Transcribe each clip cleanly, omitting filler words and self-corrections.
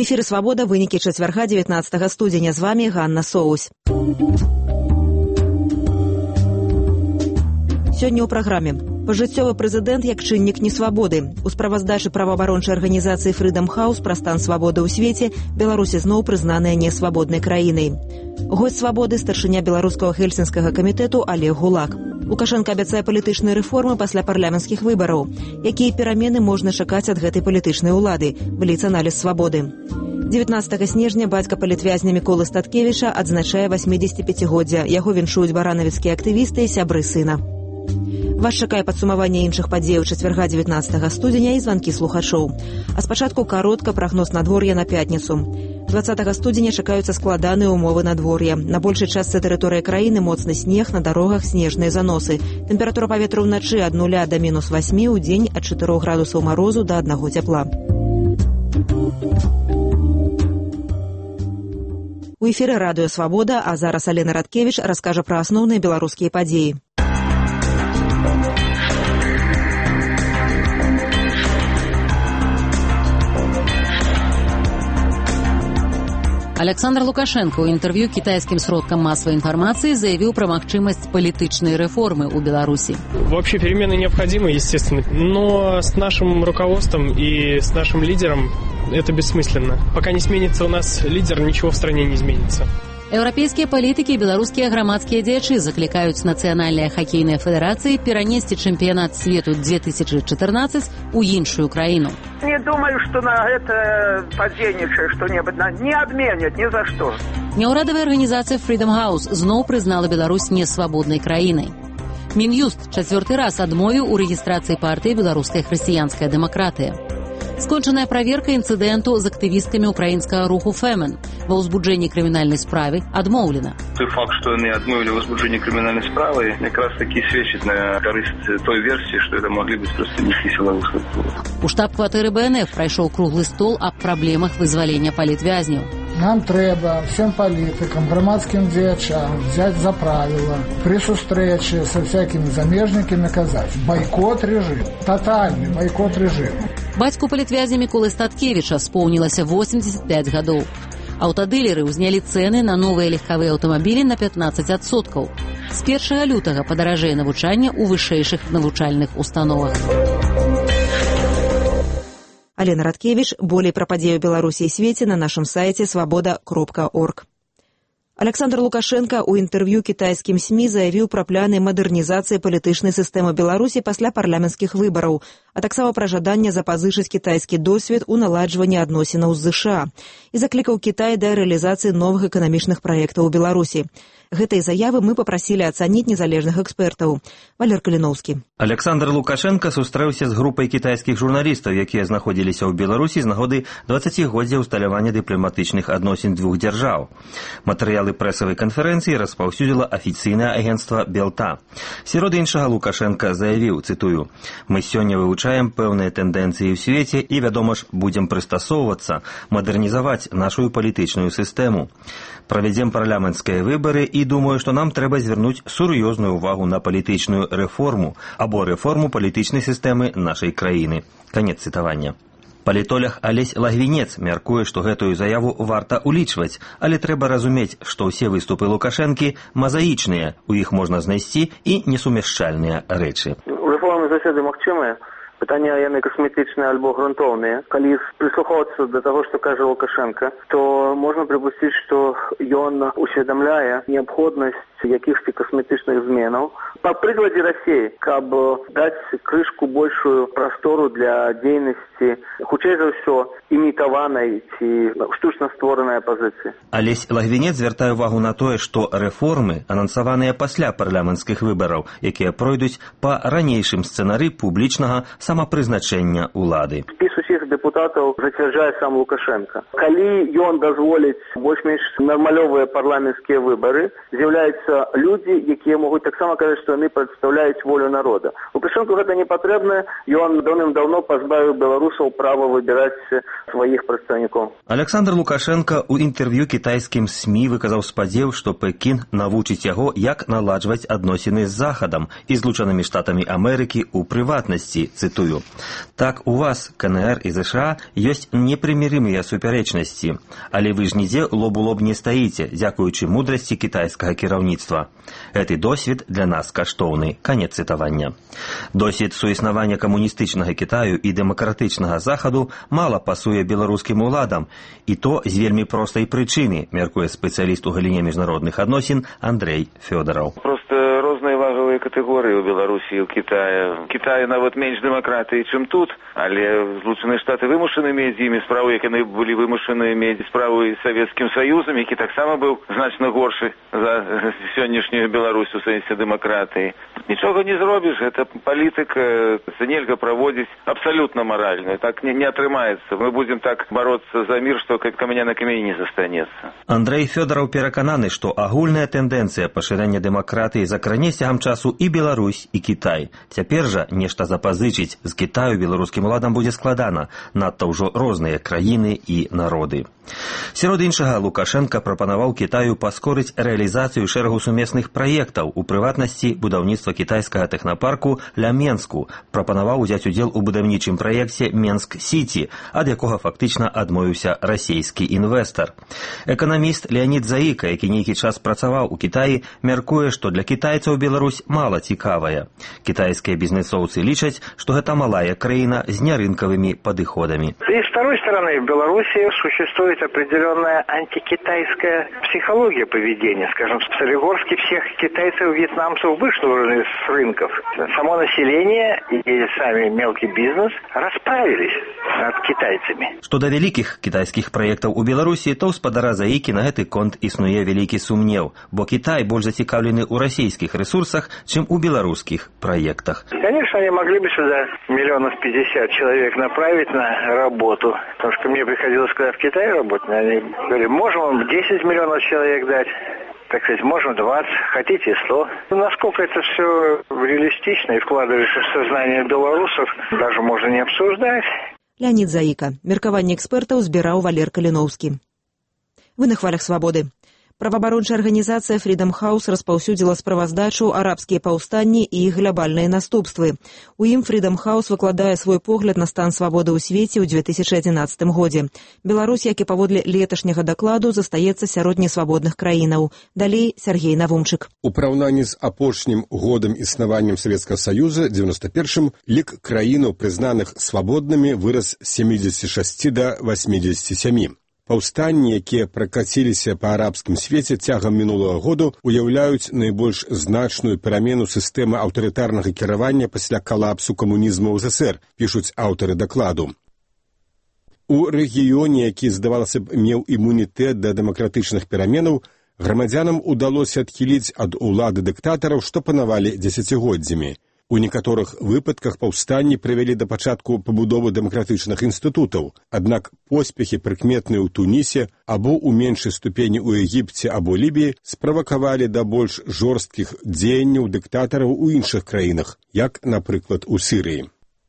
У эфіры «Свабода» вынікі чацвярга 19 студзеня. З вами Ганна Соусь. Сёння ў праграме. Пажыццёвы прэзідэнт як чыннік несвабоды. У справаздачы праваабарончай арганізацыі Freedom House пра стан свабоды ў свеце Беларусь зноў прызнаная несвабоднай краінай. Госць свабоды старшыня беларускага хельсінскага камітэту Олег Гулак. Лукашенко абяцае палітычныя рэформы пасля парламенцкіх выбараў. Якія перамены можна чакаць ад гэтай палітычнай улады? Бліц-аналіз свабоды. 19 снежня бацька палітвязня Міколы Статкевіча адзначае 85-годдзя. Яго віншуюць баранавіцкія актывісты і сябры сына. Вас чакае падсумаванне іншых падзеяў чацвярга 19 студзеня і званкі слухачоў. А спачатку каротка прагноз надвор'я на пятніцу. 20 студзеня чакаюцца складаныя ўмовы надвор'я. На большай частцы тэрыторыі краіны моцны снег, на дарогах снежныя заносы. Тэмпература паветра ўначы ад 0 да -8, у дзень ад 4 градусаў марозу да 1 цяпла. У эфіры радыё «Свабода», а зараз Алена Радкевіч раскажа пра асноўныя беларускія падзеі. Александр Лукашенко ў інтэрв'ю кітайскім сродкам масавай інфармацыі заявіў пра магчымасць палітычнай рэформы ў Беларусі. Вообще перемены необходимы, естественно, но с нашим руководством и с нашим лидером это бессмысленно. Пока не сменится у нас лидер, ничего в стране не изменится. Еўрапейскія палітыкі і беларускія грамадскія дзеячы заклікаюць нацыянальныя хакейныя федэрацыі перанесці чэмпіянат свету 2014 у іншую краіну. Не думаю, что на это подзейничает что-нибудь. Не отменят ни за что. Няўрадавая арганізацыя Freedom House зноў прызнала Беларусь несвабоднай краінай. Мін'юст чацвёрты раз адмовіў у рэгістрацыі партыі «Беларуская хрысціянская дэмакратыя». Скончаная праверка інцыдэнту з актывісткамі украінскага руху «Фемен». Ва ўзбуджэнні крымінальнай справы адмоўлена. Той факт, што яны адмовілі ўзбуджэнні крымінальнай справы, якраз такі сведчыць на карысць той версіі, што это маглі быць прадстаўнікі сілавых структур. У штаб-кватэры БНФ прайшоў круглы стол аб праблемах вызвалення палітвязняў. Нам трэба всем палітыкам, грамадскім дзеячам взять за правило при сустрэчы со всякими замежниками казаць бойкот режим, тотальный бойкот режиму. Бацьку палітвязня Міколы Статкевіча споўнілася 85 гадоў. Аўтадылеры ўзнялі цэны на новыя легкавыя аўтамабілі на 15%. З 1 лютага падаражэе навучанне ў вышэйшых навучальных установах. Алена Радкевіч. Болей пра падзеі ў Беларусі і свеце на нашым сайце svoboda.org. Александр Лукашенко ў інтэрв'ю кітайскім СМІ заявіў пра пляны мадэрнізацыі палітычнай сістэмы Беларусі пасля парламенцкіх выбараў, а таксама пра жаданне запазычыць кітайскі досвед у наладжванні адносінаў з ЗША і заклікаў Кітай да рэалізацыі новых эканамічных праектаў у Беларусі. Гэтай заявы мы папрасілі ацаніць незалежных экспертаў. Валер Каліноўскі. Александр Лукашенко сустрэўся з групай кітайскіх журналістаў, якія знаходзіліся ў Беларусі з нагоды 20-годдзя ўсталявання дыпламатычных адносін двух дзяржаў. Матэрыялы прэсавай канферэнцыі распаўсюдзіла афіцыйнае агенцтва Белта. Сярод іншага Лукашенко заявіў, цытую: «Мы сёння вывучаем пэўныя тэндэнцыі ў свеце і, вядома ж, будзем прыстасоўвацца, мадэрнізаваць нашу палітычную сістэму. Правядзем парламенцкія выбары і думаю, што нам трэба звярнуць сур'ёзную ўвагу на палітычную рэформу або рэформу палітычнай сістэмы нашай краіны». Канец цытавання. Палітолог Алесь Лагвінец мяркуе, што гэтую заяву варта ўлічваць, але трэба разумець, што ўсе выступы Лукашэнкі мазаічныя, у іх можна знайсці і несумяшчальныя рэчы. Рэформы заўсёды магчымыя. Пытанне яны касметычныя альбо грунтоўныя. Калі прыслухоўвацца да таго, што кажа Лукашенко, то можна прыпусціць, што ён усведамляе неабходнасць якихось косметичных зменаў. По прикладе России, каб дать крышку большую простору для дзейнасці, хутчэй за ўсё, імітаванай ці штучна створанай апазіцыі. Алесь Лагвінец звяртае увагу на тое, што рэформы анансаваныя пасля парламенцкіх выбараў, якія пройдуць па ранейшым сцэнары публічнага самапрызначэння ўлады. Спіс усіх дэпутатаў зацвярджае сам Лукашенко. Калі ён дазволіць больш-менш нармалёвыя парламенцкія выбары, з'яўляецца з'яўляюцца людзі, якія могуць таксама казаць, што яны прадстаўляюць волю народа. Лукашэнку гэта не патрэбна, ён даўным-даўно пазбавіў беларусаў права выбіраць сваіх прадстаўнікоў. Александр Лукашенко ў інтэрв'ю кітайскім СМІ выказаў спадзеў, што Пекін навучыць яго, як наладжваць адносіны з Захадам і Злучанымі Штатамі Амерыкі ў прыватнасці, цытую. Так, у вас, КНР і ЗША, ёсць непрымірымыя супярэчнасці, але вы ж нідзе лоб у лоб не стаіце, дзякуючы мудрасці кітайскага кіраўніцтва. Гэты досвед для нас каштоўны. Канец цытавання. Досвед суіснавання камуністычнага Кітаю і дэмакратычнага Захаду мала пасуе беларускім уладам, і то з вельмі простай прычыны, мяркуе спецыяліст у галіне міжнародных адносін Андрей Фёдораў. Просто розныя вагавыя катэгорыі ў Беларусі і ў Кітаі. Кітай нават менш дэмакратыі, чым тут, але Злучаныя Штаты вымушаны мець з імі справу, як яны былі вымушаны мець справу з Савецкім Саюзам, які таксама быў значна горшы за сённяшнюю Беларусь у сэнсе дэмакратыі. Нічога не зробіш, гэта палітыка, нельга праводзіць абсалютна маральную. Так не атрымаецца. Мы будзем так бароцца за мір, што каменя на камені не застанецца. Андрей Фёдораў перакананы, што агульная тэндэнцыя пашырэння дэмакратыі закране цягам часу і Беларусь, і Кітай. Цяпер жа нешта запазычыць з Кітаю беларускім уладам будзе складана, надта ўжо розныя краіны і народы. Сярод іншага, Лукашенко прапанаваў Кітаю паскорыць рэалізацыю шэрагу сумесных праектаў, у прыватнасці будаўніцтва кітайскага тэхнапарку ля Менску, прапанаваў узяць удзел у будаўнічым праекце Менск-Сіці, ад якога фактычна адмовіўся расійскі інвестар. Эканаміст Леонід Заіка, які нейкі час працаваў у Кітаі, мяркуе, што для кітайцаў Беларусь мала цікавая. Кітайскія бізнесоўцы лічаць, што гэта малая краіна з нярынкавымі падыходамі. И с второй стороны, в Беларуси существует определенная антикитайская психология поведения. Скажем, в Солигорске всех китайцев и вьетнамцев вышвырнули с рынков. Само население и сами мелкий бизнес расправились над китайцами. Што да вялікіх кітайскіх праектаў у Беларусі, то ў спадара Заікі на гэты конт існуе вялікі сумнеў, бо Кітай больш зацікаўлены ў расійскіх ресурсах, чым у беларускіх праектах. Конечно, они могли бы сюда 50 человек направить на работу. Потому что мне приходилось, когда в Китае работать, они говорили, можем вам 10 миллионов человек дать. Так сказать, можем 20, хотите 100. Насколько это все реалистично и вкладывается в сознание белорусов, даже можно не обсуждать. Леонід Заіка. Меркаванне экспертаў збіраў Валер Каліноўскі. Вы на хвалях свабоды. Праваабарончая арганізацыя Freedom House распаўсюдзіла справаздачу «Арабскія паўстанні і іх глябальныя наступствы». У ім Freedom House выкладае свой погляд на стан свабоды ў свеце ў 2011 годзе. Беларусь, як і паводле леташняга дакладу, застаецца сярод несвабодных краінаў. Далей Сергей Навумчык. У параўнанні з апошнім годам існаваннем Савецкага Саюза, 91-м, лік краінаў, прызнаных свабоднымі, вырас з 76 да 87. Паўстанні, якія пракаціліся па арабскім свеце цягам мінулага году, уяўляюць найбольш значную перамену сістэмы аўтарытарнага кіравання пасля калапсу камунізму ў ЗСР, пішуць аўтары дакладу. У рэгіёне, які, здавалася б, меў імунітэт да дэмакратычных пераменаў, грамадзянам удалося адхіліць ад улады дыктатараў, што панавалі дзесяцігоддзямі. У некаторых выпадках паўстанні прывялі да пачатку пабудовы дэмакратычных інстытутаў, аднак поспехі, прыкметныя ў Тунісе або ў меншай ступені ў Егіпце або Лібіі, справакавалі да больш жорсткіх дзеянняў дыктатараў у іншых краінах, як, напрыклад, у Сірыі.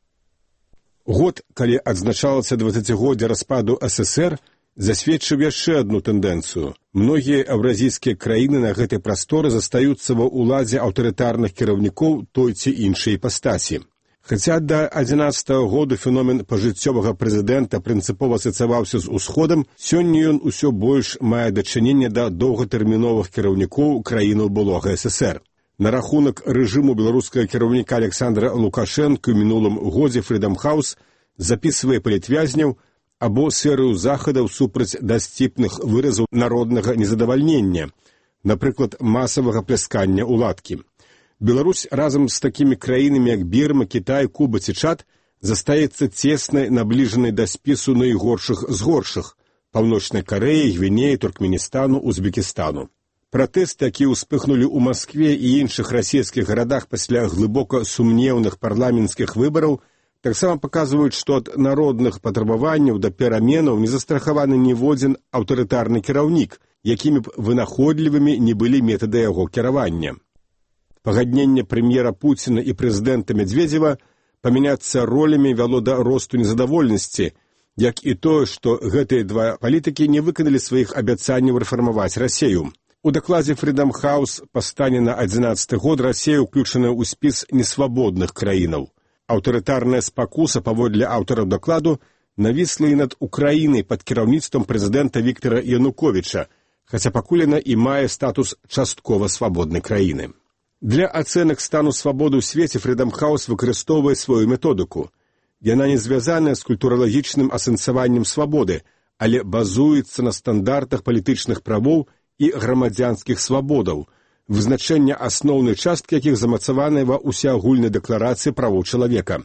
Год, калі адзначалася 20-годдзе распаду ССР, засведчыў яшчэ адну тэндэнцыю. Многія еўразійскія краіны на гэтай прасторы застаюцца ва ўладзе аўтарытарных кіраўнікоў той ці іншай іпастасі. Хаця да 2011 году феномен пажыццёвага прэзідэнта прынцыпова асацыяваўся з Усходам, сёння ён усё больш мае дачыненне да доўгатэрміновых кіраўнікоў краінаў былога ССР. На рахунак рэжыму беларускага кіраўніка Александра Лукашэнка ў мінулым годзе Freedom House запісвае палітвязняў або серыю захадаў супраць дасціпных выразаў народнага незадавальнення, напрыклад, масавага пляскання ўладкі. Беларусь разам з такімі краінамі, як Бірма, Кітай, Куба ці Чад, застаецца цеснай набліжанай да спісу найгоршых з горшых – Паўночнай Карэі, Гвінеі, Туркменістану, Узбекістану. Пратэсты, якія ўспыхнулі ў Маскве і іншых расійскіх гарадах пасля глыбока сумнеўных парламенцкіх выбараў, таксама паказваюць, што ад народных патрабаванняў да пераменаў не застрахаваны ніводзін аўтарытарны кіраўнік, якімі б вынаходлівымі не былі метады яго кіравання. Пагадненне прэм'ера Пуціна і прэзідэнта Медведзева памяняцца ролямі вяло да росту незадаволенасці, як і тое, што гэтыя два палітыкі не выканалі сваіх абяцанняў рэфармаваць Расею. У дакладзе Freedom House па стане на 2011 год Расея ўключана ў спіс несвабодных краінаў. Аўтарытарная спакуса, паводле аўтараў дакладу, навісла і над Украінай пад кіраўніцтвам прэзідэнта Віктара Януковіча, хаця пакуль яна і мае статус часткова свабоднай краіны. Для ацэнак стану свабоды ў свеце Freedom House выкарыстоўвае сваю методыку. Яна не звязаная з культуралагічным асэнсаваннем свабоды, але базуецца на стандартах палітычных правоў і грамадзянскіх свабодаў, вызначэння асноўнай часткі якіх замацаваныя ва ўсеагульнай дэкларацыі правоў чалавека.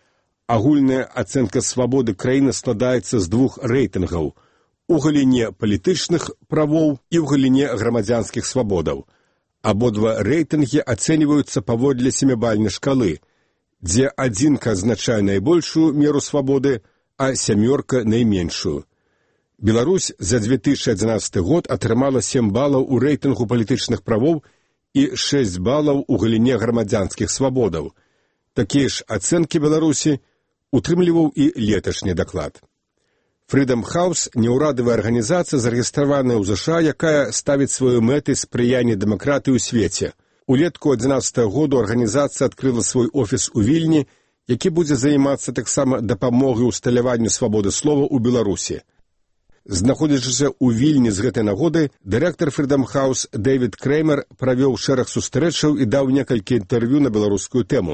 Агульная ацэнка свабоды краіны складаецца з двух рэйтынгаў у галіне палітычных правоў і ў галіне грамадзянскіх свабодаў. Абодва рэйтынгі ацэньваюцца паводле сямібальнай шкалы, дзе адзінка азначае найбольшую меру свабоды, а сямёрка найменшую. Беларусь за 2011 год атрымала 7 балаў у рэйтынгу палітычных правоў і 6 балаў у галіне грамадзянскіх свабодаў. Такія ж ацэнкі Беларусі утрымліваў і леташні даклад. Freedom House – неўрадавая арганізацыя, зарэгістраваная ў ЗША, якая ставіць сваю мэтай спрыяння дэмакратыі ў свеце. Улетку 2011 году арганізацыя адкрыла свой офіс у Вільні, які будзе займацца таксама дапамогай усталяванню свабоды слова ў Беларусі. Знаходзячыся ў Вільні з гэтай нагоды, дырэктар Freedom House Дэвід Креймер правёў шэраг сустрэчаў і даў некалькі інтэрв'ю на беларускую тэму.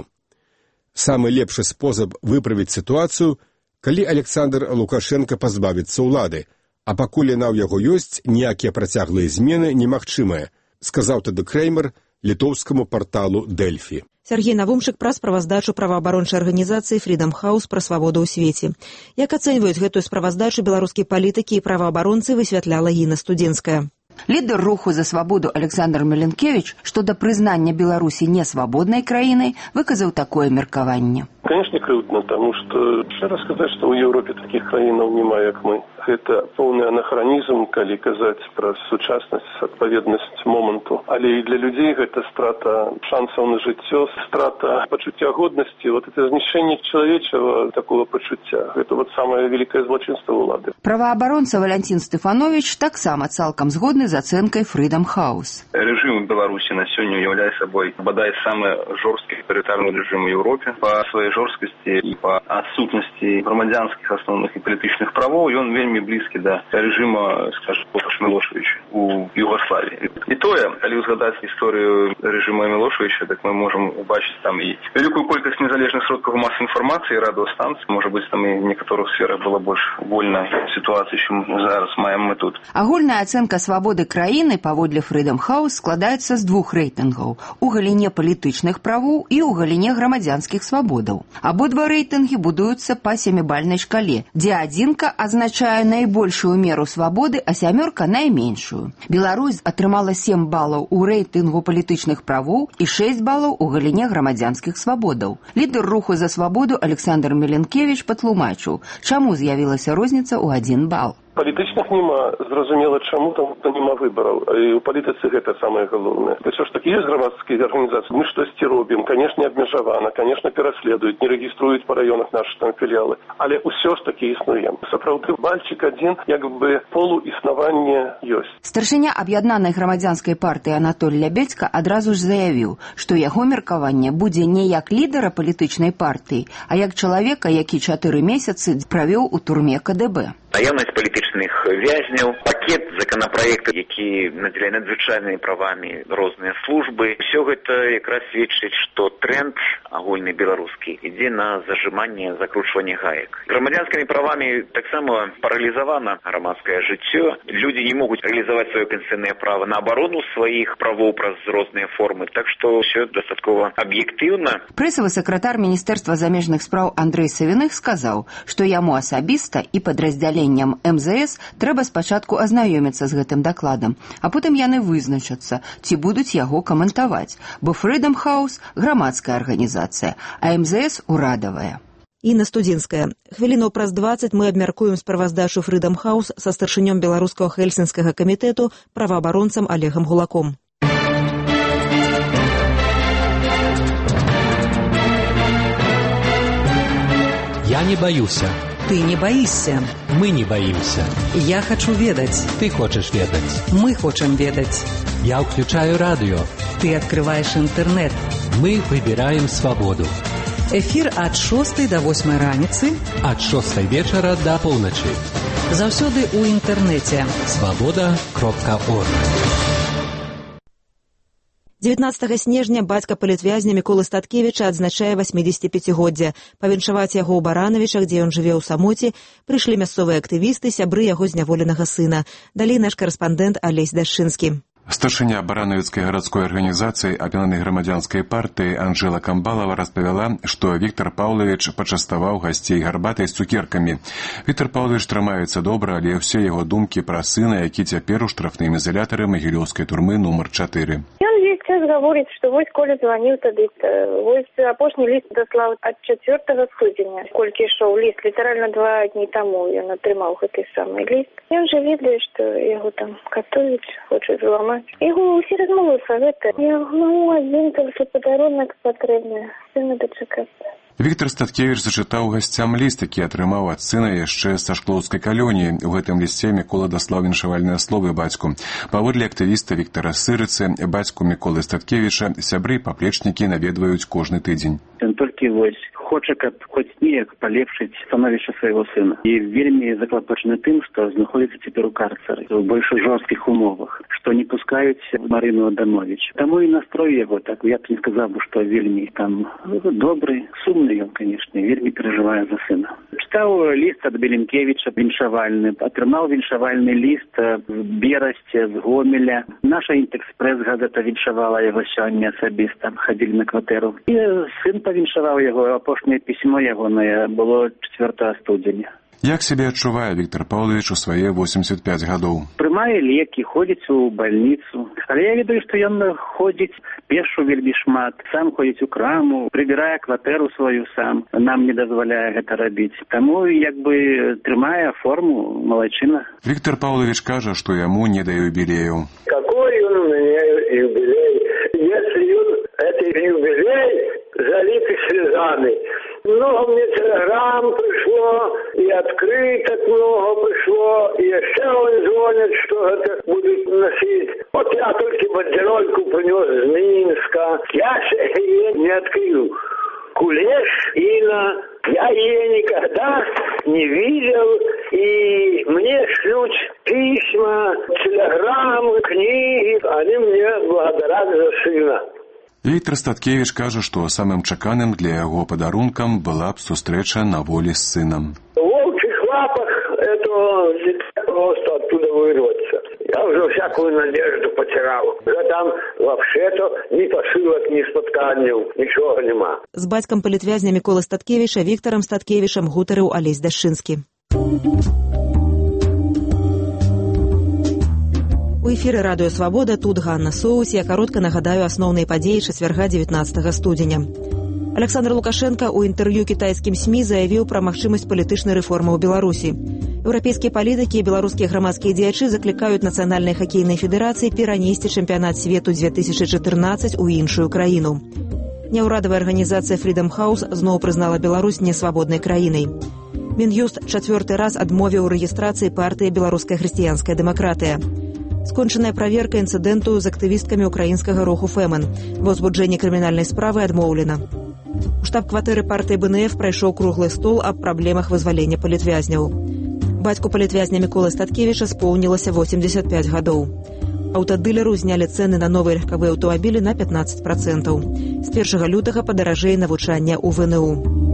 Самы лепшы спосаб выправіць сітуацыю, калі Александр Лукашенко пазбавіцца ўлады, а пакуль яна ў яго ёсць, ніякія працяглыя змены немагчымыя, сказаў тады Креймер літоўскаму парталу Дельфі. Сергей Навумчык пра справаздачу праваабарончай арганізацыі Freedom House пра свабоду ў свеце. Як ацэньваюць гэтую справаздачу беларускія палітыкі і праваабаронцы, высвятляла Гіна Студзенская. Лідер руху за свабоду Александр Меленкевич, што да прызнання Беларусі несвабоднай краінай, выказаў такое меркаванне. Конечно, крыўдна, тому что шчыра сказаць, што ў Еўропе такіх краінаў няма, як мы. Гэта поўны анахронізм, калі казаць пра сучаснасць, адпаведнасць моманту. Але і для людзей гэта страта шансаў на жыццё, страта пачуцця годнасці, вот это знішчэнне чалавечага такого пачуцця. Гэта вот самае вялікае злочынства ўлады. Праваабаронца Валянцін Стэфанович таксама цалкам згодны з ацэнкай Freedom House. Рэжым у Беларусі на сёння ўяўляе сабой бадай самы жорсткі аўтарытарны рэжым у Еўропе. Па сваёй жорсткасці і па адсутнасці грамадзянскіх асноўных і палітычных правоў ён вельмі блізкі да рэжыма, скажем, Мілошевіча у Югославіі. І тое, калі ўзгадаць гісторыю рэжыма Мілошевіча, так мы можам убачыць там і вялікую колькасць незалежных сродкаў масавай інфармацыі, радыёстанцый, можа быць, там і в некаторых сферах была больш вольная сітуацыя, чым зараз маем мы тут. Агульная ацэнка свабоды краіны паводле Freedom House складаецца з двух рэйтынгаў у галіне палітычных правоў і ў галіне грамадзянскіх свабодаў. Абодва рэйтынгі будуюцца па сямібальнай шкале, дзе адзінка азначае найбольшую меру свабоды, а сямёрка найменшую. Беларусь атрымала 7 балаў у рэйтынгу палітычных правоў і 6 балаў у галіне грамадзянскіх свабодаў. Лідар руху за свабоду Александр Меленкевич патлумачыў, чаму з'явілася розніца ў 1 бал. Палітычных няма, зразумела, чаму, там няма выбараў. І ў палітыцы гэта самае галоўнае. Ўсё ж такі ёсць грамадскія арганізацыі. Мы штосьці робім, канешне, абмежавана, канешне, пераследуюць, не рэгіструюць па раёнах нашы там філіалы. Але ўсё ж такі існуем. Сапраўды, бальчик адзін, як бы полуіснаванне ёсць. Старшыня аб'яднанай грамадзянскай партыі Анатоль Лябедзька адразу ж заявіў, што яго меркаванне будзе не як лідара палітычнай партыі, а як чалавека, які 4 месяцы правёў у турме КДБ. Наявнасць палітычных вязняў, пакет законапраектаў, які надзяляе надзвычайнымі правамі розныя службы. Усё гэта якраз сведчыць, што тренд агульны беларускі ідзе на зажиманне, закручванне гаек. Грамадзянскімі правамі таксама паралізавана грамадскае жыццё. Людзі не могуць рэалізаваць сваё канстытуцыйнае права на абарону сваіх правоў праз розныя формы. Так што ўсё дастаткова аб'ектыўна. Прэсавы сакратар Міністэрства замежных спраў Андрэй Савіных сказаў, што яму асабіста і падраздзяленням МЗС трэба спачатку азнаёміцца з гэтым дакладам, а потым яны вызначацца, ці будуць яго каментаваць, бо Freedom House – грамадская арганізацыя, а МЗС – урадавая. Інна Студзінская. Хвілінаў праз 20 мы абмяркуем справаздачу Freedom House са старшынём беларускага хельсінскага камітэту праваабаронцам Олегам Гулаком. Я не боюсь. Ты не боишься. Мы не боимся. Я хочу ведать. Ты хочешь ведать. Мы хотим ведать. Я включаю радио. Ты открываешь интернет. Мы выбираем свободу. Эфир от 6 до 8 раніцы. От 6 вечера до полночи. Заўсёды у интернете. Свобода.орг. 19 снежня бацька палітвязня Міколы Статкевіча адзначае 85-годдзе. Павіншаваць яго ў Баранавічах, дзе ён жыве ў самоце, прыйшлі мясцовыя актывісты, сябры яго зняволенага сына. Далей наш карэспандэнт Алесь Дашчынскі. Старшыня Барановіцкай гарадской арганізацыі аб'яднанай грамадзянскай партыі Анжела Камбалава распавяла, што Віктор Паўлавіч пачаставаў гасцей гарбатай з цукеркамі. Віктор Паўлавіч трымаецца добра, але ўсе яго думкі пра сына, які цяпер у штрафным ізалятары магілёўскай турмы нумар 4. Ён весь час гаворыць, што вось Коля званіў тады, вось апошні ліст даслаў ад 4 студзеня. Колькі ішоў ліст, літаральна 2 дні таму ён атрымаў гэты самы ліст. Ён жа ведае, што яго там катуюць, хочуць зламаць. Яго ўсе размовы пра гэта. Яму адзін толькі падарунак патрэбны, сына дачакацца. Віктор Статкевіч зачытаў гасцям ліст, які атрымаў ад сына яшчэ са шклоўскай калоніі. У гэтым лісце Мікола даслаў віншавальныя словы бацьку. Паводле актывіста Віктора Сырыцы, бацьку Міколы Статкевіча, сябры і паплечнікі наведваюць кожны тыдзень. Ён толькі вось хоча, каб хоць неяк палепшыць становішча свайго сына. І вельмі заклапочаны тым, што знаходзіцца цяпер у карцары, у больш жорсткіх умовах, што не пускаюць Марыну Адамович. Таму і настрой яго, так, я б не сказаў бы, што вельмі там добры, сумны ён, канешне, вельмі перажывае за сына. Чытаў ліст ад Беленкевіча віншавальны, атрымаў віншавальны ліст з Берасці, з Гомеля. Наша Інтэкспрэс газета віншавала яго сёння асабіста, хадзілі на кватэру. І сын павіншаваў яго, апошняе пісьмо ягонае было 4 студзеня. Як сябе адчувае Віктор Паўлавіч у свае 85 гадоў? Прымае лекі, ходзіць у бальніцу. Але я ведаю, што ён ходзіць пешшу вельмі шмат, сам ходзіць у краму, прыбірае кватэру сваю сам, нам не дазваляе гэта рабіць. Таму як бы трымае форму, малайчына. Віктор Паўлавіч кажа, што яму не да юбілею. Какой он у меня юбилей? Если он это юбилей, залитый слезами. Много мне телеграмм пришло, и открыток много пришло, и еще он звонит, что это будет носить. Вот я только бандерольку принес из Минска. Я ее не открыл. Кулеш, Инна, я ее никогда не видел, и мне шлют письма, телеграммы, книги, они мне благодарят за сына. Віктор Статкевіч кажа, што самым чаканым для яго падарункам была б сустрэча на волі з сынам. В волчьих лапах это просто оттуда вырваться. Я уже всякую надежду потерял. Уже там вообще-то ни посылок, ни спотканняў, ничего нема. З бацькам палітвязня Міколы Статкевіча Віктарам Статкевічам гутарыў Алесь Дашчынскі. У эфіры радыё «Свабода», тут Ганна Соус. Я каротка нагадаю асноўныя падзеі чацвярга 19 студзеня. Александр Лукашенко ў інтэрв'ю кітайскім СМІ заявіў пра магчымасць палітычнай рэформы ў Беларусі. Еўрапейскія палітыкі і беларускія грамадскія дзеячы заклікаюць нацыянальнай хакейнай федэрацыі перанесці чэмпіянат свету 2014 у іншую краіну. Няўрадавая арганізацыя Freedom House зноў прызнала Беларусь несвабоднай краінай. Мін'юст 4-й раз адмовіў рэгістрацыі партыі «Беларуская хрысціянская дэмакратыя». Скончаная праверка інцыдэнту з актывісткамі украінскага руху «Фэмэн». Ва ўзбуджэнні крымінальнай справы адмоўлена. У штаб-кватэры партыі БНФ прайшоў круглы стол аб праблемах вызвалення палітвязняў. Бацьку палітвязня Міколы Статкевіча споўнілася 85 гадоў. Аўтадылеру знялі цэны на новыя легкавыя аўтамабілі на 15%. З 1 лютага падаражэе навучанне ў ВНУ.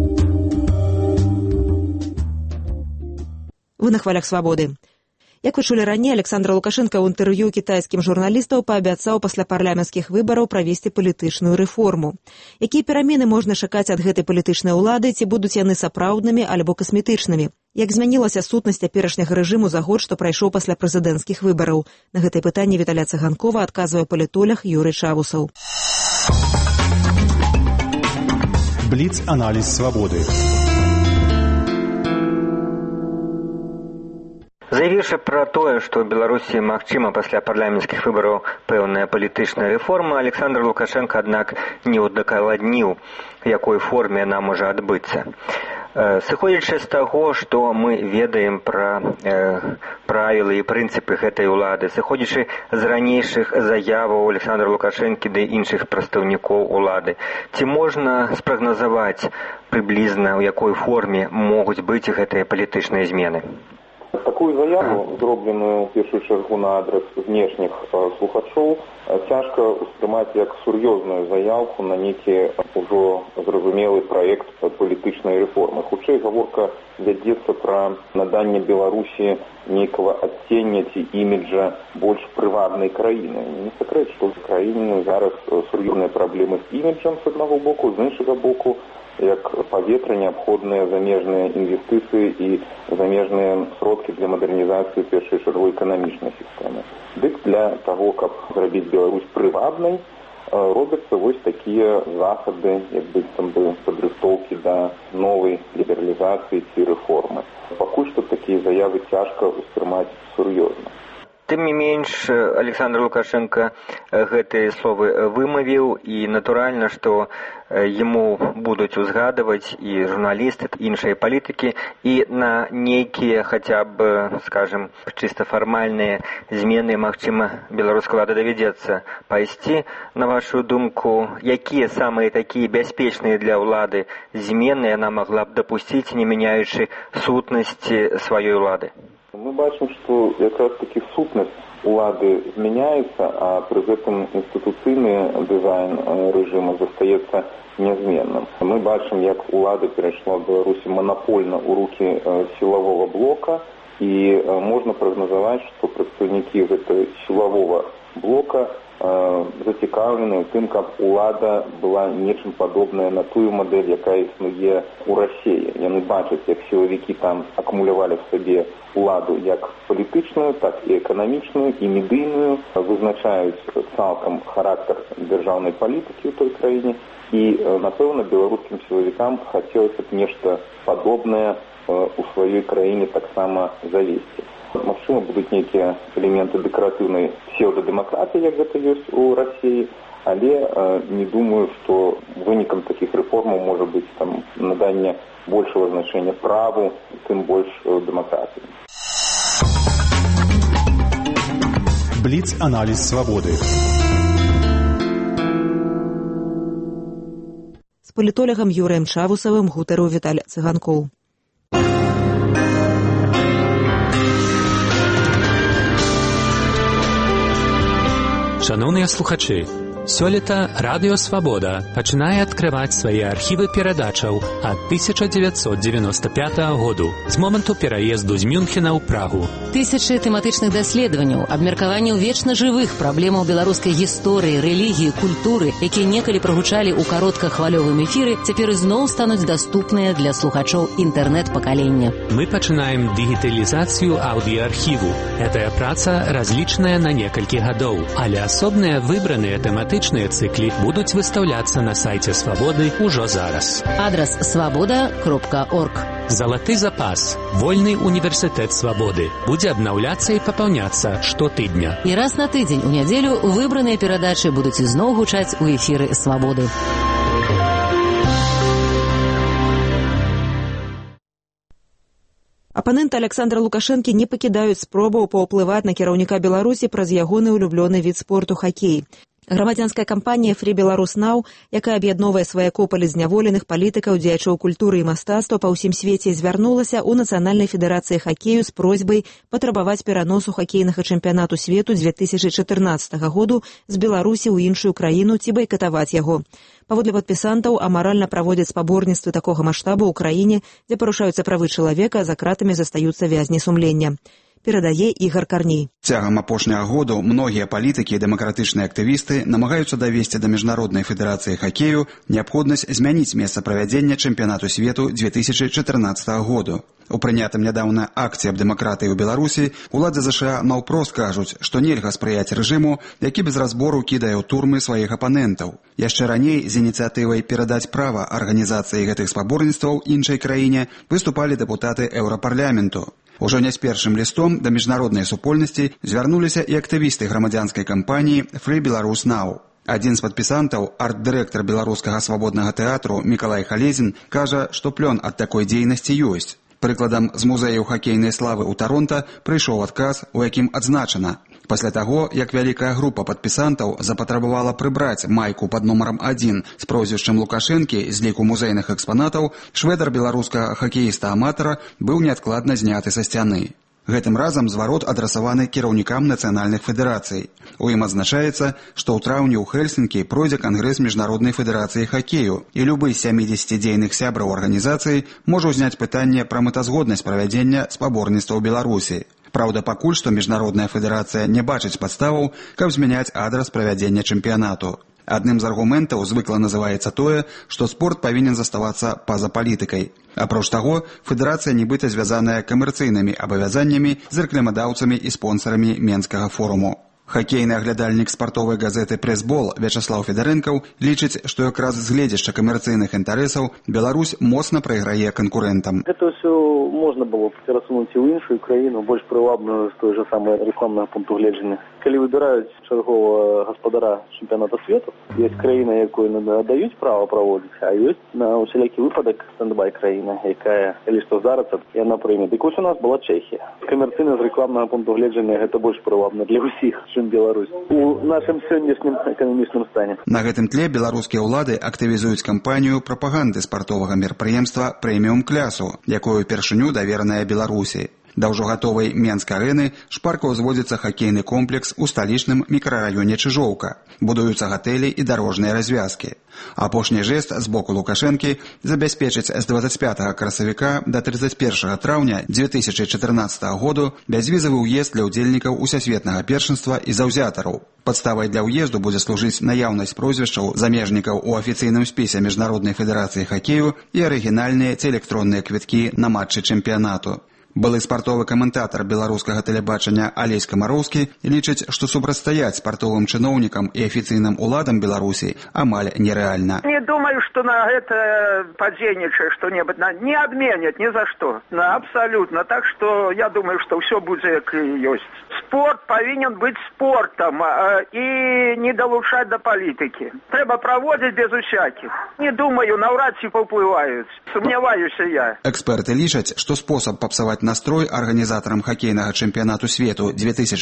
Вы на хвалях свабоды. Як вы чулі раней, Александр Лукашенко ў інтэрв'ю кітайскім журналістаў паабяцаў пасля парламенцкіх выбараў правесці палітычную рэформу. Якія перамены можна чакаць ад гэтай палітычнай улады, ці будуць яны сапраўднымі альбо касметычнымі? Як змянілася сутнасць цяперашняга рэжыму за год, што прайшоў пасля прэзідэнцкіх выбараў? На гэтае пытанне Віталя Цыганкова адказвае палітолог Юрый Чавусаў. Бліц-аналіз свабоды. Заявіўшы пра тое, што ў Беларусі магчыма пасля парламенцкіх выбараў пэўная палітычная рэформа, Александр Лукашенко, аднак, не ўдакладніў, у якой форме яна можа адбыцца. Сыходзячы з таго, што мы ведаем пра правілы і прынцыпы гэтай улады, сыходзячы з ранейшых заяваў Александра Лукашэнкі ды іншых прадстаўнікоў улады, ці можна спрагназаваць прыблізна, у якой форме могуць быць гэтыя палітычныя змены? Такую заяву, зробленую в першую чергу на адрес внешніх слухачоў, цяжка ўспрымаць як сур'ёзную заявку на нейкі ўжо зразумелы праект палітычнай рэформы. Хутчэй гаворка вядзецца пра наданне Беларусі нейкага адцення ці іміджа больш прыватнай краіны. Не сакрэт, што ў краіне зараз сур'ёзныя праблемы з іміджам з аднаго боку, з іншага боку, як паветра неабходныя замежныя інвестыцыі і замежныя сродкі для мадэрнізацыі першай чаргу эканамічнай сістэмы. Дык для таго, каб зрабіць Беларусь прывабнай, робяцца вось такія захады, як быццам бы падрыхтоўкі да новай лібералізацыі ці рэформы. Пакуль што такія заявы цяжка ўспрымаць сур'ёзна. Тым не менш, Александр Лукашенко гэтыя словы вымавіў, і натуральна, што ему будуць узгадываць і журналісты, і іншыя палітыкі, і на нейкія, хаця б, скажем, чыста фармальныя змены, магчыма, беларускай улады давядзецца пайсці. На вашу думку, якія самыя такія бяспечныя для ўлады змены яна магла б дапусціць, не мяняючы сутнасці сваёй улады? Мы бачым, што якраз такі сутнасць улады змяняецца, а пры гэтым інстытуцыйны дызайн рэжыма застаецца нязменным. Мы бачым, як улада перайшла в Беларусі манапольна ў рукі сілавога блока, і можна прагназаваць, што прадстаўнікі гэтага сілавога блока зацікаўлены ў тым, каб улада была нечым падобная на тую мадэль, якая існуе ў Расіі. Яны бачаць, як сілавікі там акумулявалі в сабе уладу як палітычную, так і эканамічную, і медыйную, вызначаюць цалкам характар дзяржаўнай палітыкі ў той краіне, і, напэўна, беларускім сілавікам хацелася б нешта падобнае у сваёй краіне таксама завесці. Магчыма, будуць нейкія элементы дэкаратыўнай псеўдадэмакратыі, як гэта ёсць у Расіі, але не думаю, што вынікам такіх рэформаў можа быць там наданне большего значення праву, тым больш дэмакратыі. Бліц-аналіз свабоды. З палітолагам Юрыем Чавусавым гутарыў Віталь Цыганкоў. Шановныя слухачы, сёлета Радыё Свабода пачынае адкрываць свае архівы перадачаў ад 1995 году, з моманту пераезду з Мюнхена ў Прагу. Тысячы тэматычных даследаванняў, абмеркаванняў вечна жывых праблемаў беларускай гісторыі, рэлігіі, культуры, якія некалі прагучалі ў кароткахвалёвым эфіры, цяпер ізноў стануць даступныя для слухачоў інтэрнэт-пакалення. Мы пачынаем дыгіталізацыю аўдыаархіву. Гэтая праца разлічаная на некалькі гадоў, але асобныя выбраныя тэматычныя цыклі будуць выстаўляцца на сайце Свабоды ўжо зараз. Адрас свабода.орг. Залаты запас. Вольны універсітэт свабоды. Будзе абнаўляцца і папаўняцца штотыдня. І раз на тыдзень у нядзелю выбраныя перадачы будуць ізноў гучаць у эфіры Свабоды. Апаненты Александра Лукашэнкі не пакідаюць спробаў паўплываць на кіраўніка Беларусі праз ягоны ўлюблёны від спорту хакей. Грамадзянская кампанія Free Belarus Now, якая аб'ядноўвае сваякоў палізняволеных палітыкаў, дзеячоў культуры і мастацтва па ўсім свеце, звярнулася ў Нацыянальнай федэрацыі хакею з просьбай патрабаваць пераносу хакейнага чэмпіянату свету 2014 году з Беларусі ў іншую краіну ці байкатаваць яго. Паводле падпісантаў, амаральна праводзяць спаборніцтвы такога маштабу ў краіне, дзе парушаюцца правы чалавека, а за кратамі застаюцца вязні сумлення. Перадае Ігар Карней. Цягам апошняга году многія палітыкі і дэмакратычныя актывісты намагаюцца давесці да Міжнароднай федэрацыі хакею неабходнасць змяніць месца правядзення чэмпіянату свету 2014 году. У прынятым нядаўна акце аб дэмакратыі ў Беларусі улады ЗША наўпрост кажуць, што нельга спрыяць рэжыму, які без разбору кідае ў турмы сваіх апанентаў. Яшчэ раней з ініцыятывай перадаць права арганізацыі гэтых спаборніцтваў іншай краіне выступалі дэпутаты Еўрапарламенту. Ужо не з першым лістом да міжнароднай супольнасці звярнуліся і актывісты грамадзянскай кампаніі Free Belarus Now. Адзін з падпісантаў, арт-дырэктар беларускага свабоднага тэатру Мікалай Халезін, кажа, што плён ад такой дзейнасці ёсць. Прыкладам, з музею хакейнай славы ў Таронта прыйшоў адказ, у якім адзначана: пасля таго, як вялікая група падпісантаў запатрабавала прыбраць майку пад нумарам 1 з прозвішчам Лукашэнкі з ліку музейных экспанатаў, швэдар беларускага хакеіста-аматара быў неадкладна зняты са сцяны. Гэтым разам зварот адрасаваны кіраўнікам нацыянальных федэрацый. У ім адзначаецца, што ў траўні ў Хельсінкі пройдзе кангрэс міжнароднай федэрацыі хакею, і любы з 70 дзейных сябраў арганізацыі можа ўзняць пытанне пра мэтазгоднасць правядзення спаборніцтва ў Беларусі. Праўда, пакуль што міжнародная федэрацыя не бачыць падставаў, каб змяняць адрас правядзення чэмпіянату. Адным з аргументаў звыкла называецца тое, што спорт павінен заставацца па-за палітыкай. Апроч таго, федэрацыя нібыта звязаная камерцыйнымі абавязаннямі з рэкламадаўцамі і спонсарамі Менскага форуму. Хакейны аглядальнік спартовай газеты «Прэсбол» Вячаслаў Федарэнкаў лічыць, што якраз з гледзяшча камерцыйных інтарэсаў Беларусь моцна прайграе канкурэнтам. Гэта ўсё можна было перасунуць і ў іншую краіну, больш прывабную з той жа самай рэкламнага пункту гледжання. Калі выбіраюць чарговага гаспадара чэмпіяната свету, ёсць краіна, якой надаюць права праводзіць, а ёсць на усялякі выпадак стендбай краіна, якая, калі што здарыцца, яна прыме. Дык вось у нас была Чэхія. Камерцыйна з рэкламнага пункту гледжання гэта больш прывабна для ўсіх, чым Беларусь у нашым сённяшнім эканамічным стане. На гэтым тле беларускія ўлады актывізуюць кампанію прапаганды спартовага мерапрыемства «Прэміум клясу», якое ўпершыню давераная Беларусі. Да ўжо гатовай Менскай арэны шпарка ўзводзіцца хакейны комплекс у сталічным мікрараёне Чыжоўка. Будуюцца гатэлі і дарожныя развязкі. Апошні жэст з боку Лукашэнкі забяспечыць з 25 красавіка да 31 траўня 2014 году бязвізавы ўезд для ўдзельнікаў усесветнага першынства і заўзятараў. Падставай для ўезду будзе служыць наяўнасць прозвішчаў замежнікаў у афіцыйным спісе Міжнароднай федэрацыі хакею і арыгінальныя ці электронныя квіткі на матчы чэмпіянату. Былы спартовы каментатар беларускага тэлебачання Алесь Камароўскі лічыць, што супрацьстаяць спартовым чыноўнікам і афіцыйным уладам Беларусі амаль нерэальна. Не думаю, што на гэта падзейнічае што-небудзь не адменяць ні за што. Абсалютна. Так што я думаю, што ўсё будзе як і ёсць. Спорт павінен быць спортам і не далучаць да палітыкі. Трэба праводзіць без усякіх. Не думаю, наўрад ці паўплываюць. Сумняваюся я. Эксперты лічаць, што спосаб папсаваць настрой арганізатарам хакейнага чэмпіянату свету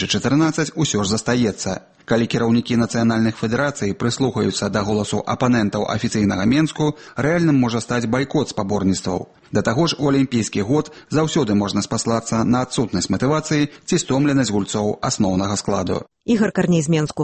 2014 усё ж застаецца. Калі кіраўнікі нацыянальных федэрацый прыслухаюцца да голасу апанентаў афіцыйнага Менску, рэальным можа стаць байкот спаборніцтваў. Да таго ж у алімпійскі год заўсёды можна спаслацца на адсутнасць матывацыі ці стомленасць гульцоў асноўнага складу. Ігор Карней з Менску.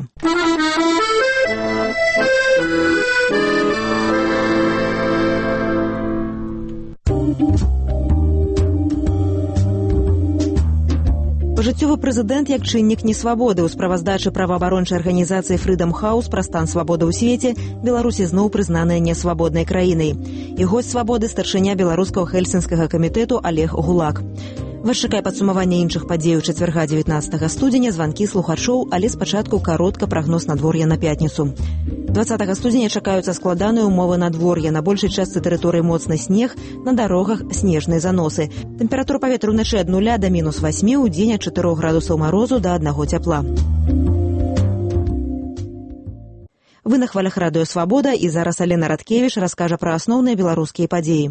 Пажыццёвы прэзідэнт як чыннік несвабоды. У справаздачы праваабарончай арганізацыі Freedom House пра стан свабоды ў свеце Беларусі зноў прызнаная несвабоднай краінай. І госць свабоды старшыня беларускага хельсінскага камітэту Олег Гулак. Вас чакае падсумаванне іншых падзей у чацвярга 19 студзеня, званкі слухачоў, але спачатку каротка прагноз надвор'я на пятніцу. 20 студзеня чакаюцца складаныя ўмовы надвор'я. На большай частцы тэрыторыі моцны снег, на дарогах снежныя заносы. Тэмпература паветра ўначы ад 0 да -8, у дзень ад 4 градусаў марозу да 1 цяпла. Вы на хвалях радыё «Свабода», і зараз Алена Радкевіч раскажа пра асноўныя беларускія падзеі.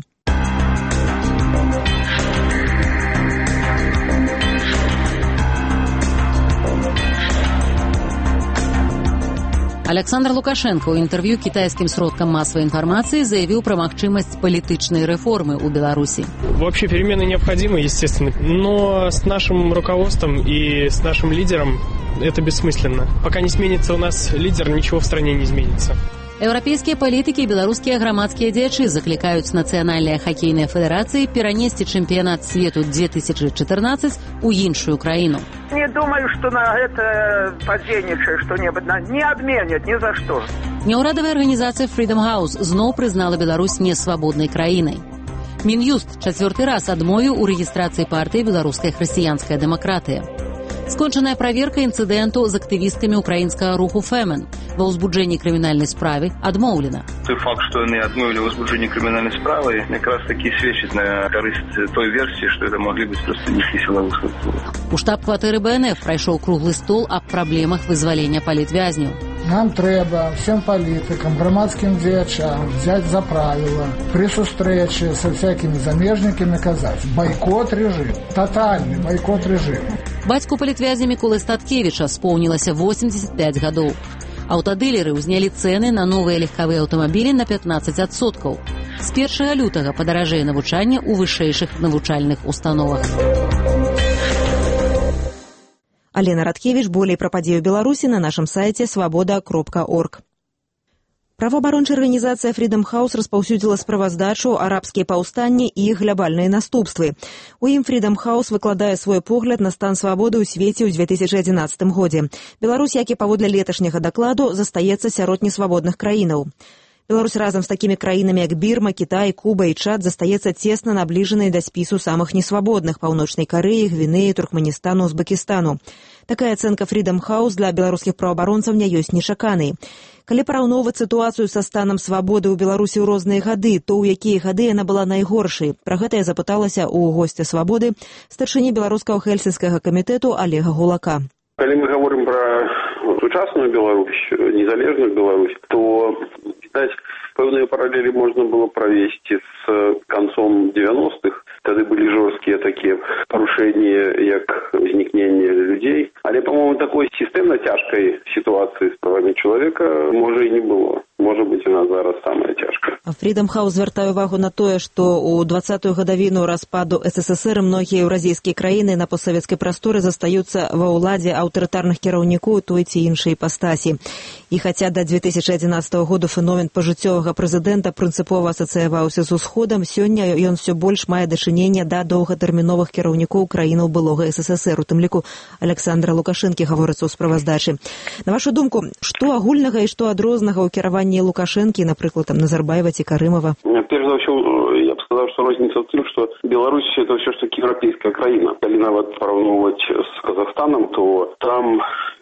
Александр Лукашенко ў інтэрв'ю кітайскім сродкам масавай інфармацыі заявіў пра магчымасць палітычнай рэформы ў Беларуси. Вообще перемены необходимы, естественно, но с нашим руководством и с нашим лидером это бессмысленно. Пока не сменится у нас лидер, ничего в стране не изменится. Еўрапейскія палітыкі і беларускія грамадскія дзеячы заклікаюць нацыянальныя хакейныя федэрацыі перанесці чэмпіянат свету 2014 у іншую краіну. Не думаю, што на гэта падзейнічае што-небудзь не адменяць ні за што. Няўрадавая арганізацыя Freedom House зноў прызнала Беларусь несвабоднай краінай. Мін'юст чацвёрты раз адмовіў у рэгістрацыі партыі «Беларуская хрысціянская дэмакратыя». Скончаная праверка інцыдэнту з актывісткамі украінскага руху «Фемен». ва ўзбуджэнні крымінальнай справы адмоўлена. Той факт, што яны адмовілі ўзбуджэнні крымінальнай справы, якраз такі сведчыць на карысць той версіі, што это маглі быць прадстаўнікі сілавых структур. У штаб-кватэры БНФ прайшоў круглы стол аб праблемах вызвалення палітвязняў. Нам трэба всем палітыкам, грамадскім дзеячам взять за правило при сустрэчы со всякими замежниками казаць бойкот режим, тотальный бойкот режима. Бацьку палітвязня Міколы Статкевіча споўнілася 85 гадоў. Аўтадылеры ўзнялі цэны на новыя легкавыя аўтамабілі на 15%. З 1 лютага падаражэе навучанне ў вышэйшых навучальных установах. Алена Радкевич, болей пра падзеі ў Беларусі на нашым сайце свабода.орг. Праваабарончая арганізацыя Freedom House распаўсюдзіла справаздачу «Арабскія паўстанні і іх глобальныя наступствы». У ім Freedom House выкладае свой погляд на стан свабоды ў свеце ў 2011 годзе. Беларусь, як і паводле леташняга дакладу, застаецца сярод несвабодных краінаў. Беларусь разам з такімі краінамі, як Бірма, Кітай, Куба і Чад, застаецца цесна набліжанай да спісу самых несвабодных Паўночнай Карэі, Гвінеі, Туркменістану, Узбекістану. Такая ацэнка Freedom House для беларускіх праваабаронцаў не ёсць нечаканай. Калі параўноўваць сітуацыю са станам свабоды ў Беларусі ў розныя гады, то ў якія гады яна была найгоршай? Пра гэта я запыталася ў госця свабоды, старшыні беларускага хельсінскага камітэту Олега Гулака. Калі мы гаворым пра сучасную Беларусь, незалежную Беларусь, то, відаць, пэўныя параллели можна было правесці з канцом 90-х. Тады былі жорсткія такія парушэнні, як знікненне людзей. Але, по-моему, такой сістэмна цяжкай сітуацыі з правамі чалавека можа і не было. Можа быць, у нас зараз самая цяжкая. Freedom House звяртае увагу на тое, што ў 20-ю гадавіну распаду СССР многія еўразійскія краіны на постсавецкай прасторы застаюцца ва ўладзе аўтарытарных кіраўнікоў той ці іншай іпастасі. І хаця да 2011 году феномен пажыццёвага прэзідэнта прынцыпова асацыяваўся з усходам, сёння ён усё больш мае дачыненне да доўгатэрміновых кіраўнікоў краінаў былога СССР, у тым ліку Александра Лукашэнкі, гаворыцца ў справаздачы. На вашу думку, што агульнага і што адрознага ў кіраванні Лукашэнкі, напрыклад, там Назарбаева ці Карымова? Перш за ўсё, я б сказаў, што розніца ў тым, што Беларусь – это ўсё ж такі еўрапейская краіна. Калі нават параўноўваць з Казахстанам, то там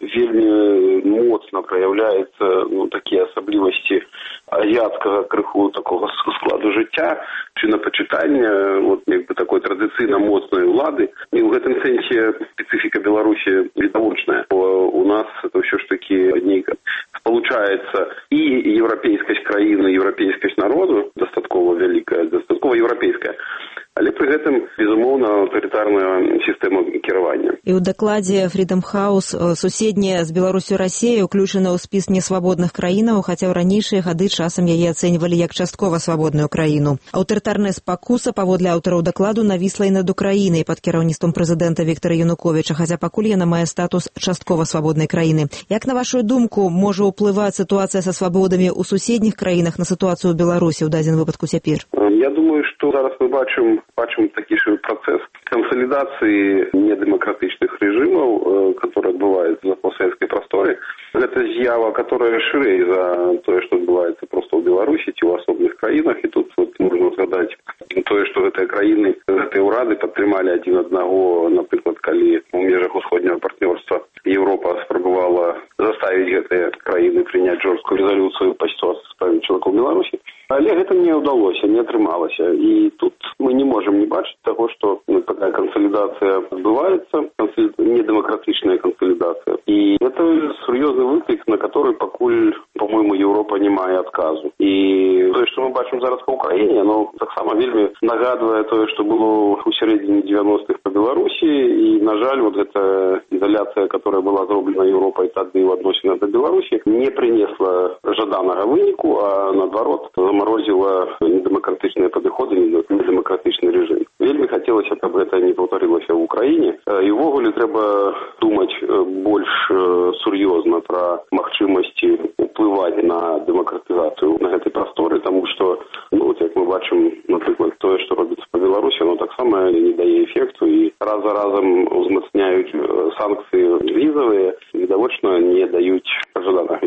вельмі моцна праяўляецца такія асаблівасці азіяцкага крыху такога складу жыцця, чынапачытання, як бы такой традыцыйна моцнай улады. І ў гэтым сэнсе спецыфіка Беларусі відавочная. Бо у нас это ўсё ж такі нейка спалучаецца і еўрапейскасць краіны, еўрапейскасць народу, дастаткова вялікая, дастаткова еўрапейская. Але пры гэтым, безумоўна, аўтарытарная сістэма кіравання. І ў дакладзе Freedom House суседняя з Беларусю Расія ўключана ў спіс несвабодных краінаў, хаця ў ранейшыя гады часам яе ацэньвалі як часткова свабодную краіну. Аўтарытарная спакуса, паводле аўтараў дакладу, навісла і над Украінай пад кіраўніцтвам прэзідэнта Віктара Януковіча, хаця пакуль яна мае статус часткова свабоднай краіны. Як, на вашу думку, можа ўплываць сітуацыя са свабодамі ў суседніх краінах на сітуацыю ў Беларусі ў дадзеным выпадку цяпер? Я думаю, што зараз мы бачым такі ж працэс кансалідацыі недэмакратычных рэжымаў, который адбываецца на постсавецкай прасторе. Гэта з'ява, которая шырэй за тое, што адбываецца проста ў Беларусі ці ў асобных краінах. І тут можна згадаць тое, што гэтыя краіны, гэтыя ўрады падтрымалі адзін аднаго, напрыклад, калі ў межах усходняга партнёрства Еўропа спрабавала заставіць гэтыя краіны прыняць жорсткую рэзалюцыю па сітуацыі з правамі чалавека ў Беларусі. Але гэта не ўдалося, не атрымалася. І тут мы не можам не бачыць таго, што такая кансалідацыя адбываецца, недэмакратычная кансалідацыя. І гэта сур'ёзны выклік, на который пакуль, по-моему, Еўропа не мае адказу. І тое, што мы бачым зараз па Ўкраіне, оно таксама вельмі нагадвае тое, што было ў сярэдзіне 90-х па Беларусі. І, на жаль, гэта ізаляцыя, которая была зроблена Еўропай тады ў адносінах да Беларусі, не прынесла жаданага выніку, а наадварот замарозіла недэмакратычныя падыходы, недэмакратычны рэжым. Вельмі хацелася, каб гэта не паўтарылася ў Украіне. І ўвогуле трэба думаць больш сур'ёзна пра магчымасці уплываць на дэмакратызацыю на гэтай прасторы, таму што, як мы бачым, напрыклад, тое, што робіцца па Беларусі, оно таксама не дае эфекту і раз за разам узмацняюць санкцыі візавыя, відавочна не даюць жаданага эфекту.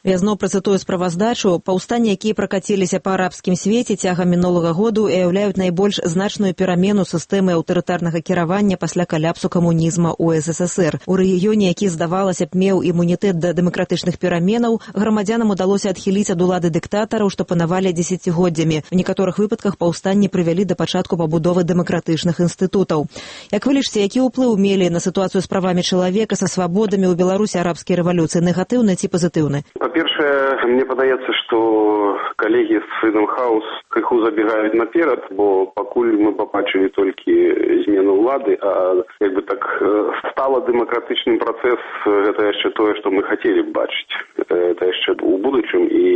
Я зноў працытую справаздачу. Паўстанні, якія пракаціліся па арабскім свеце цягам мінулага году, уяўляюць найбольш значную перамену сістэмы аўтарытарнага кіравання пасля каляпсу камунізма ў СССР. У рэгіёне, які, здавалася б, меў імунітэт да дэмакратычных пераменаў, грамадзянам удалося адхіліць ад улады дыктатараў, што панавалі дзесяцігоддзямі. У некаторых выпадках паўстанні прывялі да пачатку пабудовы дэмакратычных інстытутаў. Як вы лічыце, які ўплыў мелі на сітуацыю з правамі чалавека, са свабодамі ў Беларусі арабскія рэвалюцыі, негатыўны ці пазітыўны? Па-першае, мне падаецца, што калегі з Freedom House крыху забегаюць наперад, бо пакуль мы пабачылі толькі змену ўлады, а як бы так стала дэмакратычным працэс, гэта яшчэ тое, што мы хацелі б бачыць. Это яшчэ ў будучым і,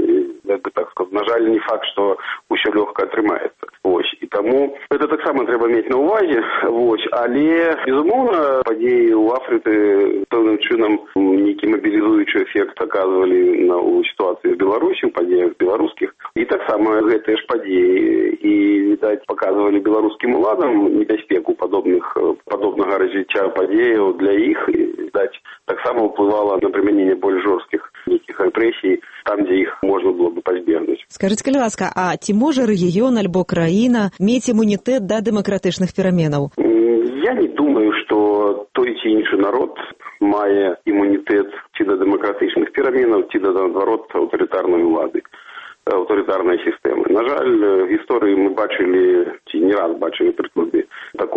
як бы так сказаць, на жаль, не факт, што ўсё лёгка атрымаецца. Вось, і таму гэта таксама трэба мець на ўвазе. Вось, але, безумоўна, падзеі ў Афрыцы пэўным чынам нейкі мабілізуючы эфект аказвалі на сітуацыі в Беларусі, у падзеях беларускіх. І таксама гэтыя ж падзеі і, відаць, паказвалі беларускім уладам небяспеку падобнага развіцця падзеяў для іх. І, відаць, таксама ўплывала на прымяненне больш жорсткіх нейкіх рэпрэсій там, дзе іх можна было бы пазбегнуць. Скажыце, калі ласка, а ці можа рэгіён альбо краіна мець імунітэт да дэмакратычных пераменаў? Я не думаю, што той ці іншы народ мае імунітэт ці да дэмакратычных пераменаў, ці да, наадварот, аўтарытарнай улады, аўтарытарнай сістэмы. На жаль, в гісторыі мы бачылі, ці не раз бачылі прыклады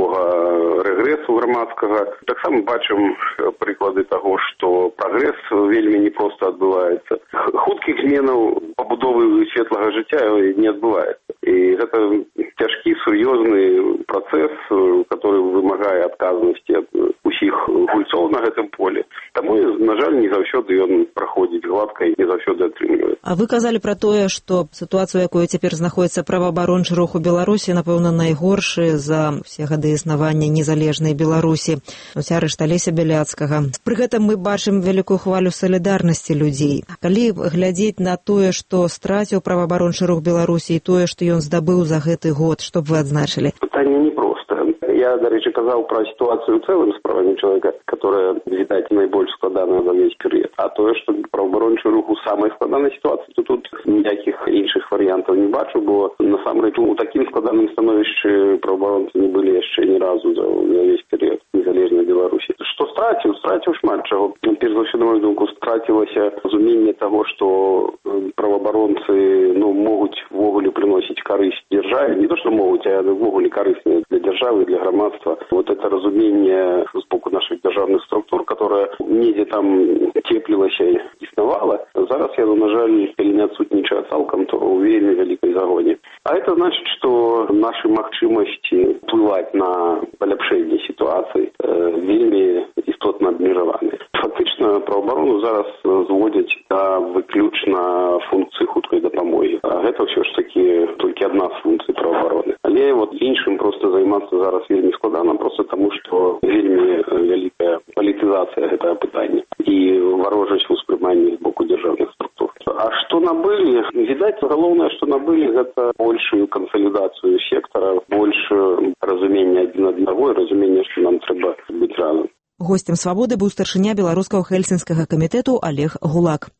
такога рэгрэсу грамадскага. Таксама бачым прыклады таго, што прагрэс вельмі непроста адбываецца. Хуткіх зменаў пабудовы светлага жыцця не адбываецца. І гэта цяжкі, сур'ёзны працэс, который вымагае адказнасці ад усіх гульцоў на гэтым поле. Таму, на жаль, не заўсёды ён праходзіць гладка і не заўсёды атрымліваецца. А вы казалі пра тое, што сітуацыя, якой цяпер знаходзіцца праваабарончы рух у Беларусі, напэўна, найгоршы за ўсе гады існавання незалежнай Беларусі. Уся рэшта Леся Бяляцкага. Пры гэтым мы бачым вялікую хвалю салідарнасці людзей. Калі глядзець на тое, што страціў праваабарончы рух Беларусі і тое, што ён здабыў за гэты год, што б вы адзначылі? Пытанне непросто. Я, до речі, казаў пра сітуацыю ў цэлым з правамі чалавека, которая, відаць, найбольш складаная за весь перыяд. А тое, што праваабарончы рух у самай складанай сітуацыі, то тут ніякіх іншых варыянтаў не бачу, бо насамрэч у такім складаным становішчы праваабаронцы не былі яшчэ ні разу за весь перыяд незалежнай Беларусі. Што страціў? Страціў шмат чаго. Перш за ўсё, на мою думку, страцілася разуменне таго, што праваабаронцы могуць ввогуле прыносіць карысць дзяржаве. Не то, што могуць, а ввогуле карысныя для дзяржавы, для грамадства. Вот это разумение с боку наших державных структур, которое недзе там теплилася и існавала, зараз яно, на жаль, калі не адсутнічае цалкам, то ў вельмі вялікай загоне. А это значит, что наши магчымасці ўплываць на паляпшэнне сітуацыі вельмі істотна абмежаваны. Фактычна праваабарону зараз зводзяць да выключна функцыі хуткай дапамогі. А гэта ўсё ж такі толькі адна з функцый праваабароны. Але вот іншым просто займацца зараз вельмі складана, просто таму, што вельмі вялікая палітызацыя гэтага пытання і варожасць у ўспрыманні з боку дзяржаўных структур. А што набылі? Відаць, галоўнае, што набылі, гэта большую кансалідацыю сектара, больше разумення адзін аднаго і разумення, што нам трэба быць разам. Гостем «Свабоды» быў старшыня беларускага хельсінскага камітэту Олег Гулак.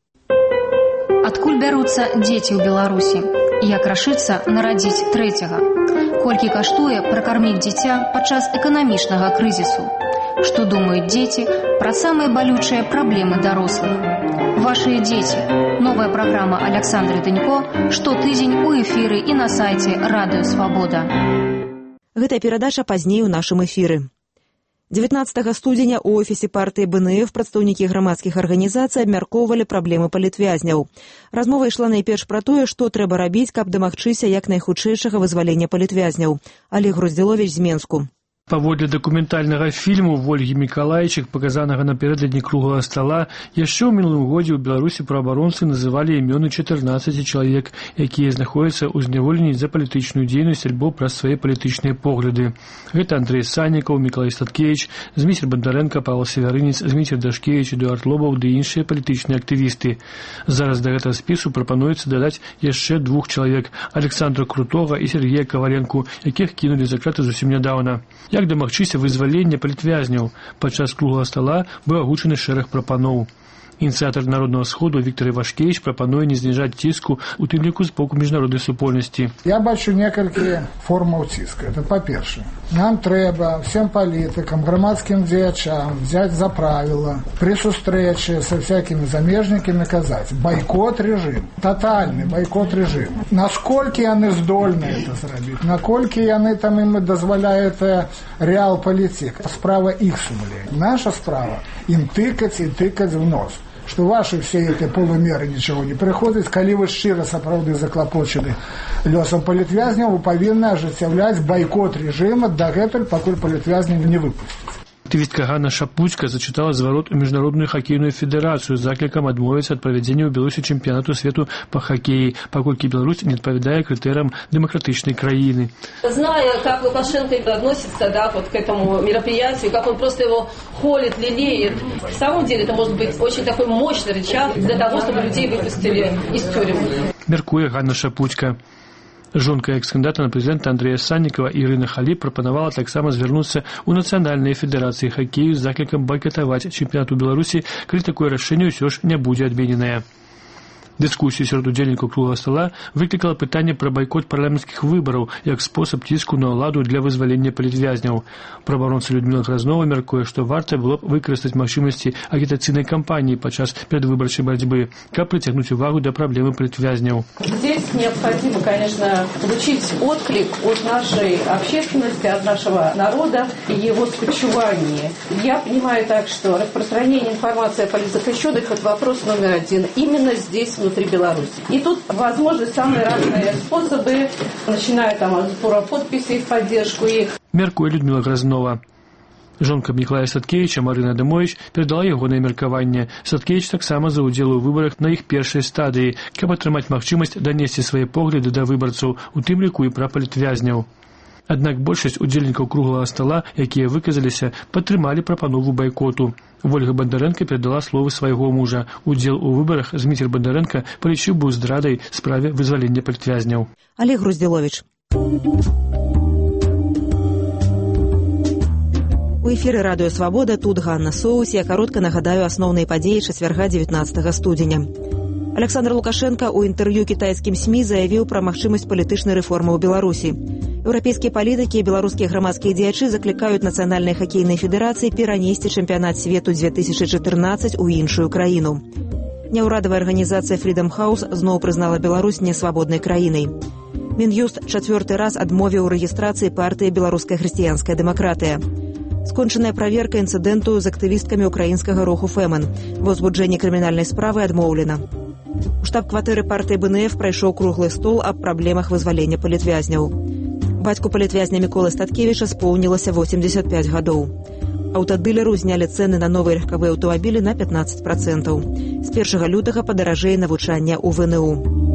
Адкуль бяруцца дзеці ў Беларусі? Як рашыцца нарадзіць трэцяга? Колькі каштуе пракарміць дзіця падчас эканамічнага крызісу? Што думаюць дзеці пра самыя балючыя праблемы дарослых? Вашыя дзеці. Новая праграма Александры Дынько штотыдзень у эфіры і на сайце Радыё Свабода. Гэтая перадача пазней у нашым эфіры. 19 студзеня ў офісе партыі БНФ прадстаўнікі грамадскіх арганізацый абмяркоўвалі праблемы палітвязняў. Размова ішла найперш пра тое, што трэба рабіць, каб дамагчыся як найхутчэйшага вызвалення палітвязняў. Олег Груздзіловіч з Менску. Паводле дакументальнага фільму Вольгі Мікалайчык, паказанага напярэдадні круглага стала, яшчэ ў мінулым годзе ў Беларусі праваабаронцы называлі імёны 14 чалавек, якія знаходзяцца ў зняволенні за палітычную дзейнасць альбо праз свае палітычныя погляды. Гэта Андрэй Саннікаў, Мікалай Статкевіч, Зміцер Бандарэнка, Павел Севярынец, Зміцер Дашкевіч, Эдуард Лобаў ды іншыя палітычныя актывісты. Зараз да гэтага спісу прапануецца дадаць яшчэ 2 чалавек – Александра Крутога і Сергея Каваленку, якіх кінулі за краты зусім нядаўна. Як дамагчыся вызвалення палітвязняў? Падчас круглага стала быў агучаны шэраг прапаноў. Ініцыятар народного сходу Віктор Івашкевич прапануе не зніжаць ціску, у тым ліку з боку міжнароднай супольнасці. Я бачу некалькі формаў ціска. Это па-першае. Нам трэба всем палітыкам, грамадскім дзеячам взять за правило при сустрэчы со всякими замежниками казаць бойкот режим, тотальный бойкот режима. Насколькі яны здольны это зрабіць, наколькі яны там им дазваляют реал-палітик, справа их сумления. Наша справа им тыкать и тыкать в нос. Что ваши все эти полумеры ничего не приходят, калі вы шчыра сапраўды заклапочаны лёсам палітвязняў, вы павінны ажыццяўляць бойкот режима дагэтуль, пакуль палітвязняў не выпусцяць. Актывістка Ганна Шапуцька зачытала зварот у міжнародную хакейную федэрацыю з заклікам адмовіцца ад правядзення ў Беларусі чэмпіянату свету па хакеі, паколькі Беларусь не адпавядае крытэрыям дэмакратычнай краіны. Зная, как Лукашенко относится, да, вот к этому мероприятию, как он просто его холит, лелеет, в самом деле это может быть очень такой мощный рычаг для того, чтобы людей выпустили из тюрем. Мяркуе Ганна Шапуцька. Жонка экс-кандидата на прэзідэнта Андрэя Саннікава Ірына Халіп прапанавала таксама звярнуцца ў нацыянальныя федэрацыі хакею з заклікам байкатаваць чэмпіянат у Беларусі, калі такое рашэнне ўсё ж не будзе адмененае. Дыскусію сярод удзельнікаў круглага стала выклікала пытанне пра байкот парламенцкіх выбараў як спосаб ціску на ўладу для вызвалення палітвязняў. Праваабаронца Людміла Гразнова мяркуе, што варта было б выкарыстаць магчымасці агітацыйнай кампаніі падчас перадвыбарчай барацьбы, каб прыцягнуць увагу да праблемы палітвязняў. Здесь необходимо, конечно, получить отклик от нашей общественности, от нашего народа и его скучевание. Я понимаю так, что распространение информации о политзаключенных – это вопрос номер один. Именно здесь, внутри Беларуси. И тут возможны самые разные способы, начиная там от сбора подписей в поддержку их. Мяркуе Людмила Гразнова. Жонка Мікалая Садкевіча Марына Адамович перадала ягонае меркаванне. Садкевіч таксама за ўдзел у выбарах на іх першай стадыі, каб атрымаць магчымасць данесці свае погляды да выбарцаў, у тым ліку і пра палітвязняў. Аднак большасць удзельнікаў круглага стала, якія выказаліся, падтрымалі прапанову байкоту. Вольга Бондаренко перадала словы свайго мужа. Удзел у выбарах Зміцер Бондаренко палічыў быў здрадай справе вызвалення палітвязняў. Олег Груздзіловіч. У эфіры радыё «Свабода», тут Ганна Соус. Я каротка нагадаю асноўныя падзеі чацвярга 19 студзеня. Александр Лукашенко у інтэрв'ю кітайскім СМІ заявіў пра магчымасць палітычнай рэформы ў Беларусі. Еўрапейскія палітыкі і беларускія грамадскія дзеячы заклікаюць нацыянальнай хакейнай федэрацыі перанесці чэмпіянат свету 2014 у іншую краіну. Няўрадавая арганізацыя Freedom House зноў прызнала Беларусь несвабоднай краінай. Мін'юст чацвёрты раз адмовіў рэгістрацыі партыі «Беларуская хрысціянская дэмакратыя». Скончаная праверка інцыдэнту з актывісткамі украінскага руху «Фэмэн». Ва ўзбуджэнні крымінальнай справы адмоўлена. У штаб-кватэры партыі БНФ прайшоў круглы стол аб праблемах вызвалення палітвязняў. Бацьку палітвязня Міколы Статкевіча споўнілася 85 гадоў. Аўтадылеру знялі цэны на новыя легкавыя аўтамабілі на 15%. З 1 лютага падаражэе навучанне ў ВНУ.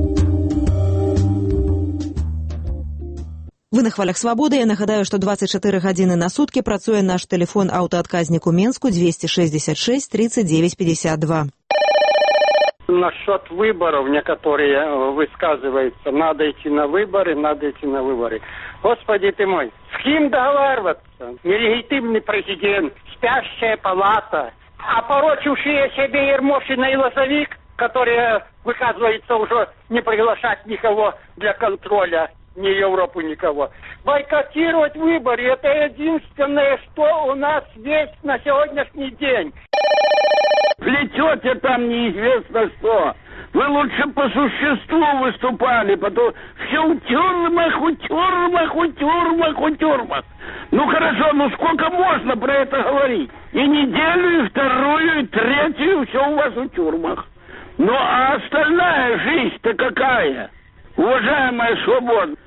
Вы на хвалях свабоды. Я нагадаю, што 24 гадзіны на суткі працуе наш тэлефон аўтаадказнік у Менску 266 39 52. Насчет выборов некоторые высказываются. Надо идти на выборы, надо идти на выборы. Господи ты мой, с кем договариваться? Нелегитимный президент, спящая палата, опорочившие себе Ермошина и Лозовик, которые, выказывается, уже не приглашать никого для контроля, ни Европу, никого. Бойкотировать выборы – это единственное, что у нас есть на сегодняшний день. Плетете там неизвестно что. Вы лучше по существу выступали, потом все в тюрьмах, у тюрьмах, у тюрьмах, у тюрьмах. Ну хорошо, ну сколько можно про это говорить? И неделю, и вторую, и третью все у вас в тюрьмах. Ну а остальная жизнь-то какая? Уважаемая свобода.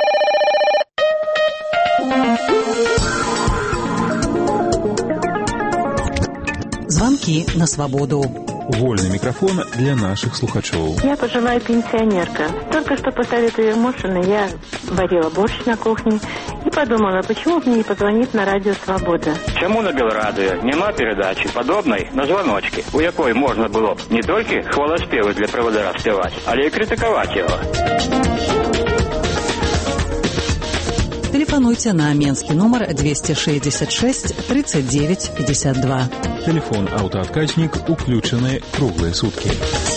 Звонки на свободу. Вольный микрофон для наших слухачей. Я пожилая пенсионерка. Только что по совету Ермошина я варила борщ на кухне и подумала, почему бы мне не позвонить на радио «Свобода». Чому на Белрадио нема передачи подобной на звоночки, у якой можна було б не тільки хвалоспіви для проводира співати, але й критикувати його. Тэлефануйце на менскі нумар 266 39 52. Телефон аўтаадказнік уключаны круглыя суткі.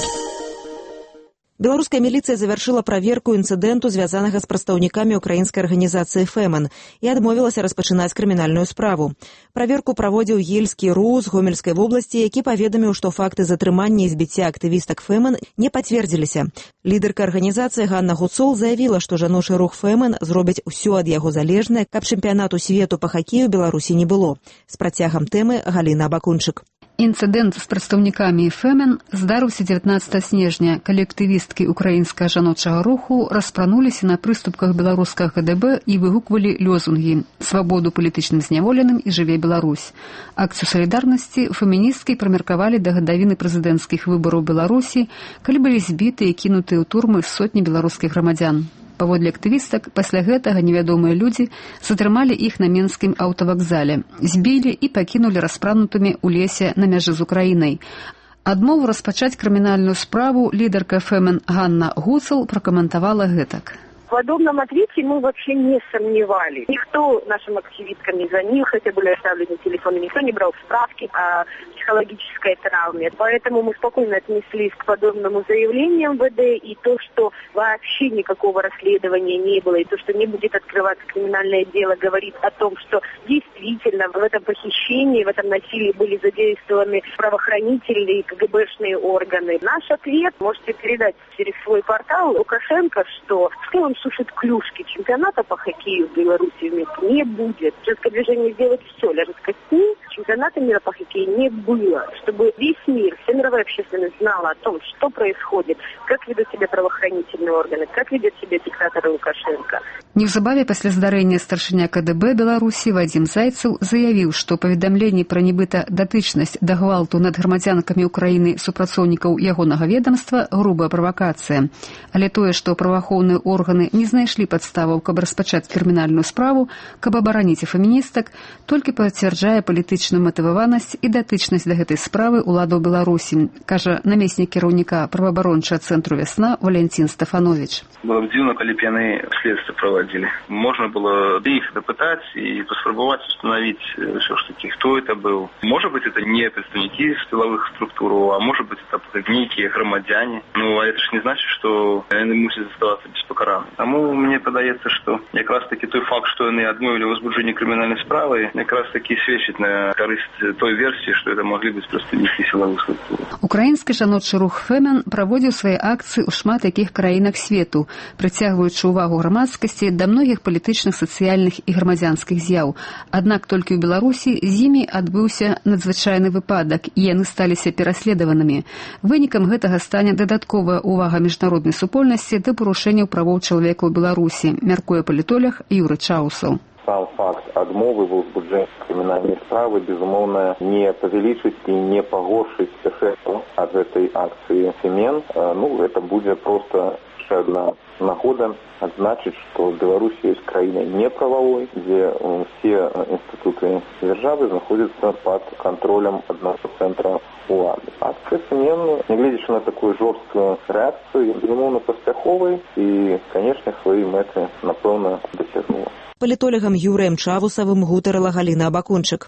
Беларуская міліцыя завяршыла праверку інцыдэнту, звязанага з прадстаўнікамі украінскай арганізацыі «Фэмэн» і адмовілася распачынаць крымінальную справу. Праверку праводзіў Ельскі РУ з Гомельскай вобласці, які паведаміў, што факты затрымання і збіцця актывістак «Фэмэн» не пацвердзіліся. Лідарка арганізацыі Ганна Гуцул заявіла, што жаночы рух «Фэмэн» зробіць усё ад яго залежнае, каб чэмпіянату свету па хакею Беларусі не было. З працягам тэмы Галіна Абакунчык. Інцыдэнт з прадстаўнікамі «Фэмэн» здарыўся 19 снежня, калі актывісткі украінскага жаночага руху распрануліся на прыступках беларускага КДБ і выгуквалі лозунгі «Свабоду палітычным зняволеным і жыве Беларусь». Акцыю салідарнасці феміністкі прымеркавалі да гадавіны прэзідэнцкіх выбараў Беларусі, калі былі збіты і кінутыя ў турмы сотні беларускіх грамадзян. Паводле актывістак, пасля гэтага невядомыя людзі затрымалі іх на менскім аўтавакзале, збілі і пакінулі распранутымі ў лесе на мяжы з Украінай. Адмову распачаць крымінальную справу лідарка «Фэмэн» Ганна Гуцул пракаментавала гэтак. В подобном ответе мы вообще не сомневались. Никто нашим активисткам не звонил, хотя были оставлены телефоны, никто не брал справки о психологической травме. Поэтому мы спокойно отнеслись к подобному заявлению МВД, и то, что вообще никакого расследования не было, и то, что не будет открываться криминальное дело, говорит о том, что действительно в этом похищении, в этом насилии были задействованы правоохранительные и КГБшные органы. Наш ответ можете передать через свой портал Лукашенко, что он сушит клюшки. Чемпионата по хоккею в Беларуси не будет. Женское движение сделает все, ляжет костей. Чемпионата мира по хоккею не было. Чтобы весь мир, вся мировая общественность знала о том, что происходит, как ведут себя правоохранительные органы, как ведет себя диктатор Лукашенко. Неўзабаве пасля здарэння старшыня КДБ Беларусі Вадзім Зайцаў заявіў, што паведамленні пра нібыта датычнасць да гвалту над грамадзянкамі Украіны супрацоўнікаў ягонага ведамства грубая правакацыя. Але тое, што праваахоўныя органы не знайшлі падставаў, каб распачаць крымінальную справу, каб абараніць феміністак, толькі пацвярджае палітычную матываванасць і датычнасць да гэтай справы ўладаў Беларусі, кажа намеснік кіраўніка праваабарончага цэнтру «Вясна» Валянцін Стафанович. Было б дзіўна, калі б яны следства праводзілі. Можно было их допытать и поспробовать установить все-таки, кто это был. Может быть, это не представники силовых структур, а может быть, это некие громадяне. Ну, а это же не значит, что они мусят оставаться без покарания. Тому мне подается, что как раз таки той факт, что они отмовили возбуждение криминальной справы, как раз таки сведчит на корысть той версии, что это могли быть представники силовых структур. Украінскі жаночы рух «Фэмэн» праводзіў свае акцыі ў шмат якіх краінах свету, прыцягваючы ўвагу грамадскасці да многіх палітычных, сацыяльных і грамадзянскіх з'яў. Аднак толькі ў Беларусі з імі адбыўся надзвычайны выпадак, і яны сталіся пераследаванымі. Вынікам гэтага стане дадатковая ўвага міжнароднай супольнасці да парушэнняў правоў чалавека ў Беларусі, мяркуе палітолог Юры Чаусаў. Сам факт адмовы ва ўзбуджэнні крымінальнай справы, безумоўна, не павялічыць і не пагоршыць эфекту ад гэтай акцыі «Фэмэн». Это будзе проста яшчэ адна нагода адзначыць, што Беларусь ёсць краінай неправавой, дзе все інстытуты дзяржавы знаходзяцца пад кантролем аднаго цэнтра улады. Акцыя «Фэмэн», нягледзячы на такую жорсткую рэакцыю, безумоўна, паспяховай і, канешне, свае мэты, напэўна, дасягнула. Палітолагам Юрыем Чавусавым гутарыла Галіна Абакунчык.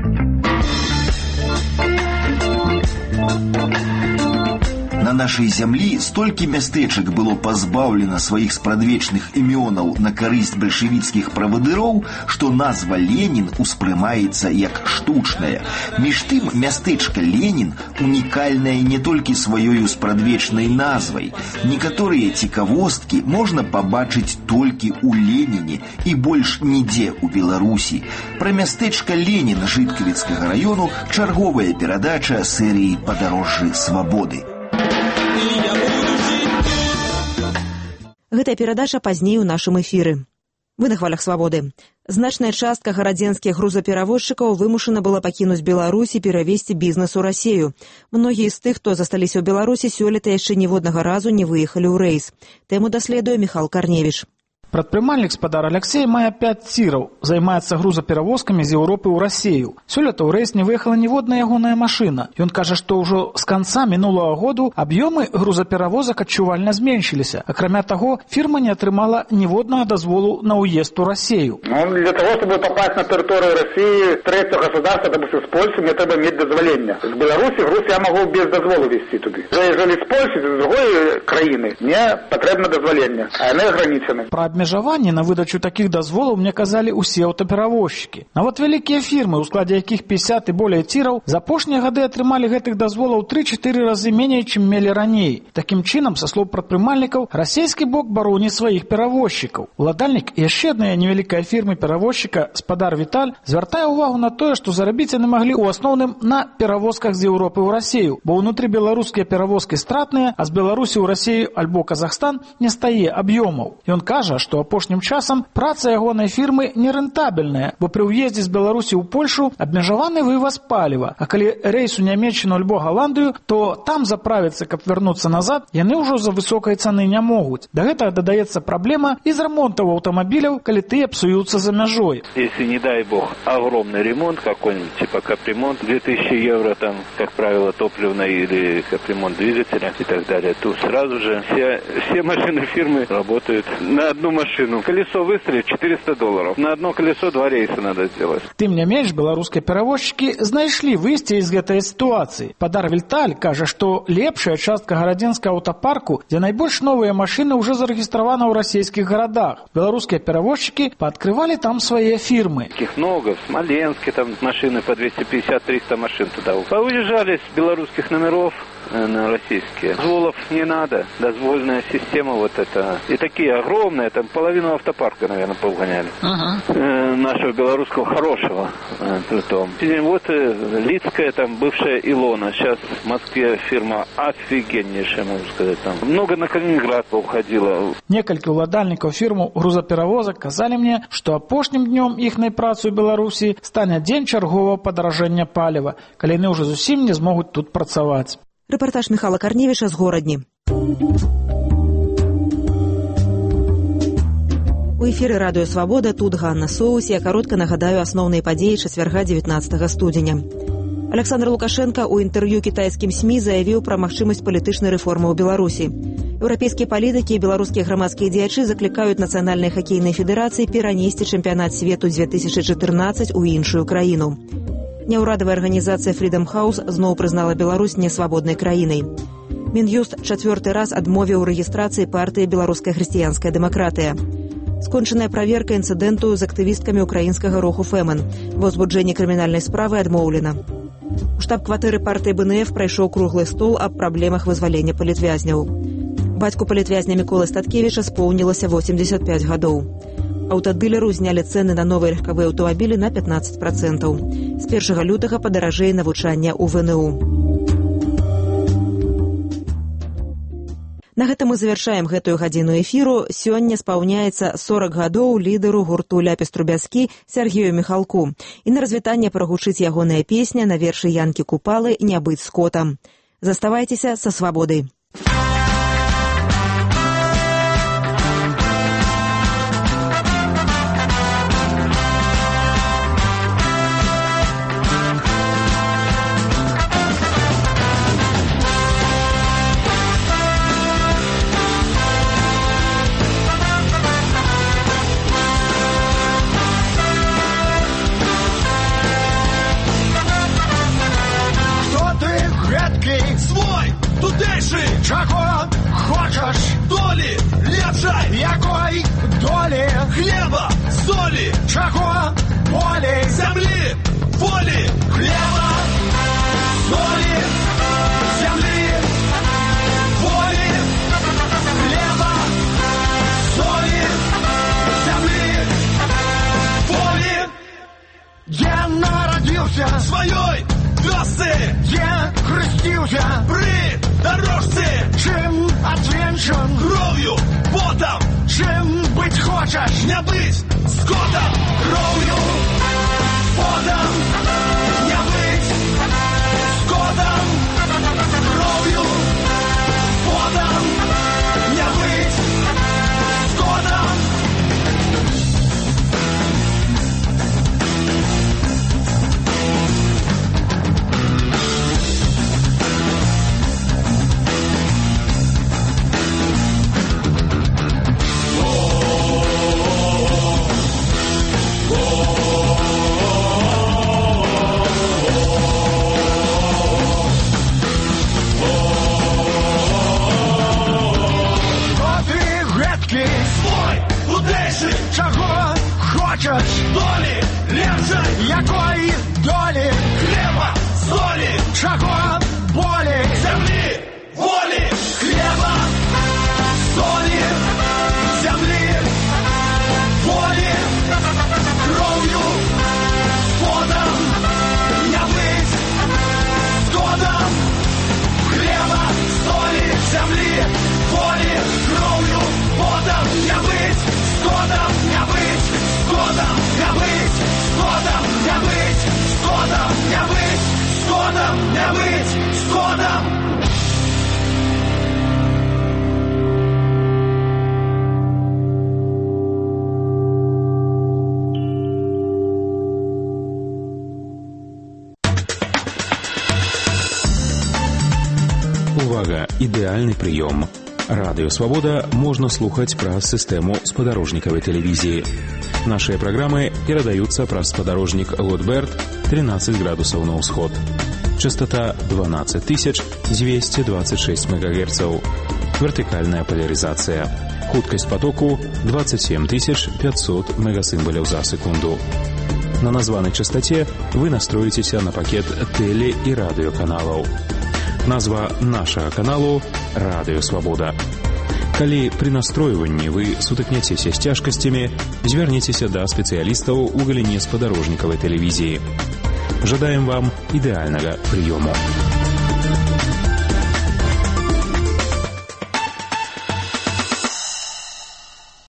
На нашай зямлі столькі мястэчак было пазбаўлена сваіх спрадвечных імёнаў на карысць бальшавіцкіх правадыроў, што назва Ленін успрымаецца як штучная. Між тым, мястэчка Ленін унікальнае не толькі сваёю спрадвечнай назвай. Некаторыя цікавосткі можна пабачыць толькі ў Леніне і больш нідзе ў Беларусі. Пра мястэчка Ленін Жыткавіцкага раёну чарговая перадача серыі «Падарожжы свабоды». Гэтая перадача пазней у нашым эфіры. Вы на хвалях свабоды. Значная частка гарадзенскіх грузаперавозчыкаў вымушана была пакінуць Беларусь і перавесці бізнес у Расію. Многія з тых, хто засталіся ў Беларусі, сёлета яшчэ ніводнага разу не выехалі ў рэйс. Тэму даследуе Міхал Карневіч. Прадпрымальнік спадар Алексей мае 5 ціраў, займаецца грузаперавозкамі з Еўропы ў Расею. Сёлета ў рэйс не выехала ніводная ягоная машына. Ён кажа, што ўжо з канца мінулага году аб'ёмы грузаперавозак адчувальна зменшыліся. Акрамя таго, фірма не атрымала ніводнага дазволу на уезд у Расею. Для того, чтобы попасть на территорию России, третьего государства, допустим, с Польши, мне треба иметь дозволение. С Беларуси, в Руси я могу без дозволу везти туда. Если с Польши, с другой краины, мне потребно дозволение, а они ограничены. Про абмежаванне на выдачу таких дазволаў мне казалі ўсе аўтаперавозчыкі. Нават вялікія фірмы, у складзе якіх 50 і болей ціраў, за апошнія гады атрымалі гэтых дазволаў 3-4 разы меней, чым мелі раней. Такім чынам, са слоў прадпрымальнікаў, расійскі бок бароніць сваіх перавозчыкаў. Уладальнік яшчэ адной невялікай фірмы перавозчыка спадар Віталь звяртае ўвагу на тое, што зарабіць яны маглі ў асноўным на перавозках з Еўропы ў Расею, бо ўнутры беларускія перавозкі стратныя, а з Беларусі ў Расею альбо Казахстан не стае аб'ёмаў. Ён кажа, што апошнім часам праца ягонай фірмы нерэнтабельная, бо пры ўездзе з Беларусі ў Польшу абмежаваны вываз паліва, а калі рэйс у Нямецчыну альбо Галандыю, то там заправіцца, каб вярнуцца назад, яны ўжо за высокай цаны не могуць. Да гэтага дадаецца праблема і з рамонтаў аўтамабіляў, калі тыя псуюцца за мяжой. Если, не дай бог, огромный ремонт какой-нибудь, типа капремонт, 2000 евро, там, как правило, топливный или капремонт двигателя и так далее, то сразу же все машины фирмы работают на одну машину. Колесо выстрелит $400. На одно колесо 2 рейса надо сделать. Тым не менш, беларускія перавозчыкі знайшлі выйсце з гэтай сітуацыі. Спадар Віталь кажа, што лепшая частка гарадзенскага аўтапарку, дзе найбольш новыя машыны ўжо зарэгістраваны ў расійскіх гарадах. Беларускія перавозчыкі пааткрывалі там свае фирмы. Таких много. В Смоленске там машины по 250-300 машин туда. Поуезжали с белорусских номеров на российские. Дозволов не надо. Дозвольная система вот эта. И такие огромные, там половину автопарка, наверное, поугоняли. Нашего белорусского хорошего. Притом. Вот Лидская, там бывшая Илона. Сейчас в Москве фирма офигеннейшая, могу сказать. Там много на Калининград поуходило. Некалькі ўладальнікаў фірму грузаперавозак казалі мне, што апошнім днём іхнай працы ў Беларусі стане дзень чарговага падаражэння паліва, калі яны ўжо зусім не змогуць тут працаваць. Рэпартаж Михала Карневіша з горадні. У эфіры радыё «Свабода», тут Ганна Соус. Я каротка нагадаю асноўныя падзеі чацвярга 19 студзеня. Александр Лукашенко ў інтэрв'ю кітайскім СМІ заявіў пра магчымасць палітычнай рэформы ў Беларусі. Еўрапейскія палітыкі і беларускія грамадскія дзеячы заклікаюць нацыянальнай хакейнай федэрацыі перанесці чэмпіянат свету 2014 у іншую краіну. Няўрадавая арганізацыя Freedom House зноў прызнала Беларусь несвабоднай краінай. Мін'юст 4-й раз адмовіў рэгістрацыі партыі «Беларуская хрысціянская дэмакратыя». Скончаная праверка інцыдэнту з актывісткамі украінскага руху «Фэмен». Ва ўзбуджэнні крымінальнай справы адмоўлена. У штаб-кватэры партыі БНФ прайшоў круглы стол аб праблемах вызвалення палітвязняў. Бацьку палітвязня Міколы Статкевіча споўнілася 85 гадоў. Аўтадылеру знялі цэны на новыя легкавыя аўтамабілі на 15%. З 1 лютага падаражэе навучанне ў ВНУ. На гэта мы завяршаем гэтую гадзіну эфіру. Сёння спаўняецца 40 гадоў лідару гурту «Ляпіс Трубяцкі» Сергею Міхалку. І на развітанне прагучыць ягоная песня на вершы Янкі Купалы «Не быць скотам». Заставайцеся са свабодай. Чаго хочаш долі, лепшай якой долі, хлеба, солі, чаго болей, зямлі, волі, хлеба, солі, зямлі, волі, хлеба, солі, зямлі, волі. Я нарадзіўся сваёй вёсцы, я хрысціўся пры дорожцы, чым адвенчан кров'ю, потам, чым быць хочаш, не быць скотам, кров'ю, потам, не быць скотам, кров'ю, потам, не быць скотам. Ой, тутэйшы, чаго хочаш? Долі лепшай, якой долі? Хлеба, солі, чаго болей? Зямлі, волі, хлеба, солі, зямлі, волі, кров'ю, потом не быць згодом. Хлеба, солі, зямлі, волі, кров'ю, потом не быць згодом, не быць згодом, не быць згодом, не быць згодом, не быць згодом, не быць згодом. Увага! Ідэальны прыём. Радыё Свабода можна слухаць праз сістэму спадарожнікавай тэлевізіі. Нашыя праграмы перадаюцца праз спадарожнік Лотберт 13 градусаў на ўсход. Частота 12226 МГц. Вертыкальная поляризация. Хуткасць потоку 27500 мегасимволів за секунду. На названай частоте вы настроитеся на пакет теле- і радыёканалаў. Назва нашага каналу «Радыё Свабода». Калі пры настройванні вы сутыкняцеся з цяжкасцямі, звярніцеся да спецыялістаў у галіне спадарожнікавай тэлевізіі. Жадаем вам ідэальнага прыёму.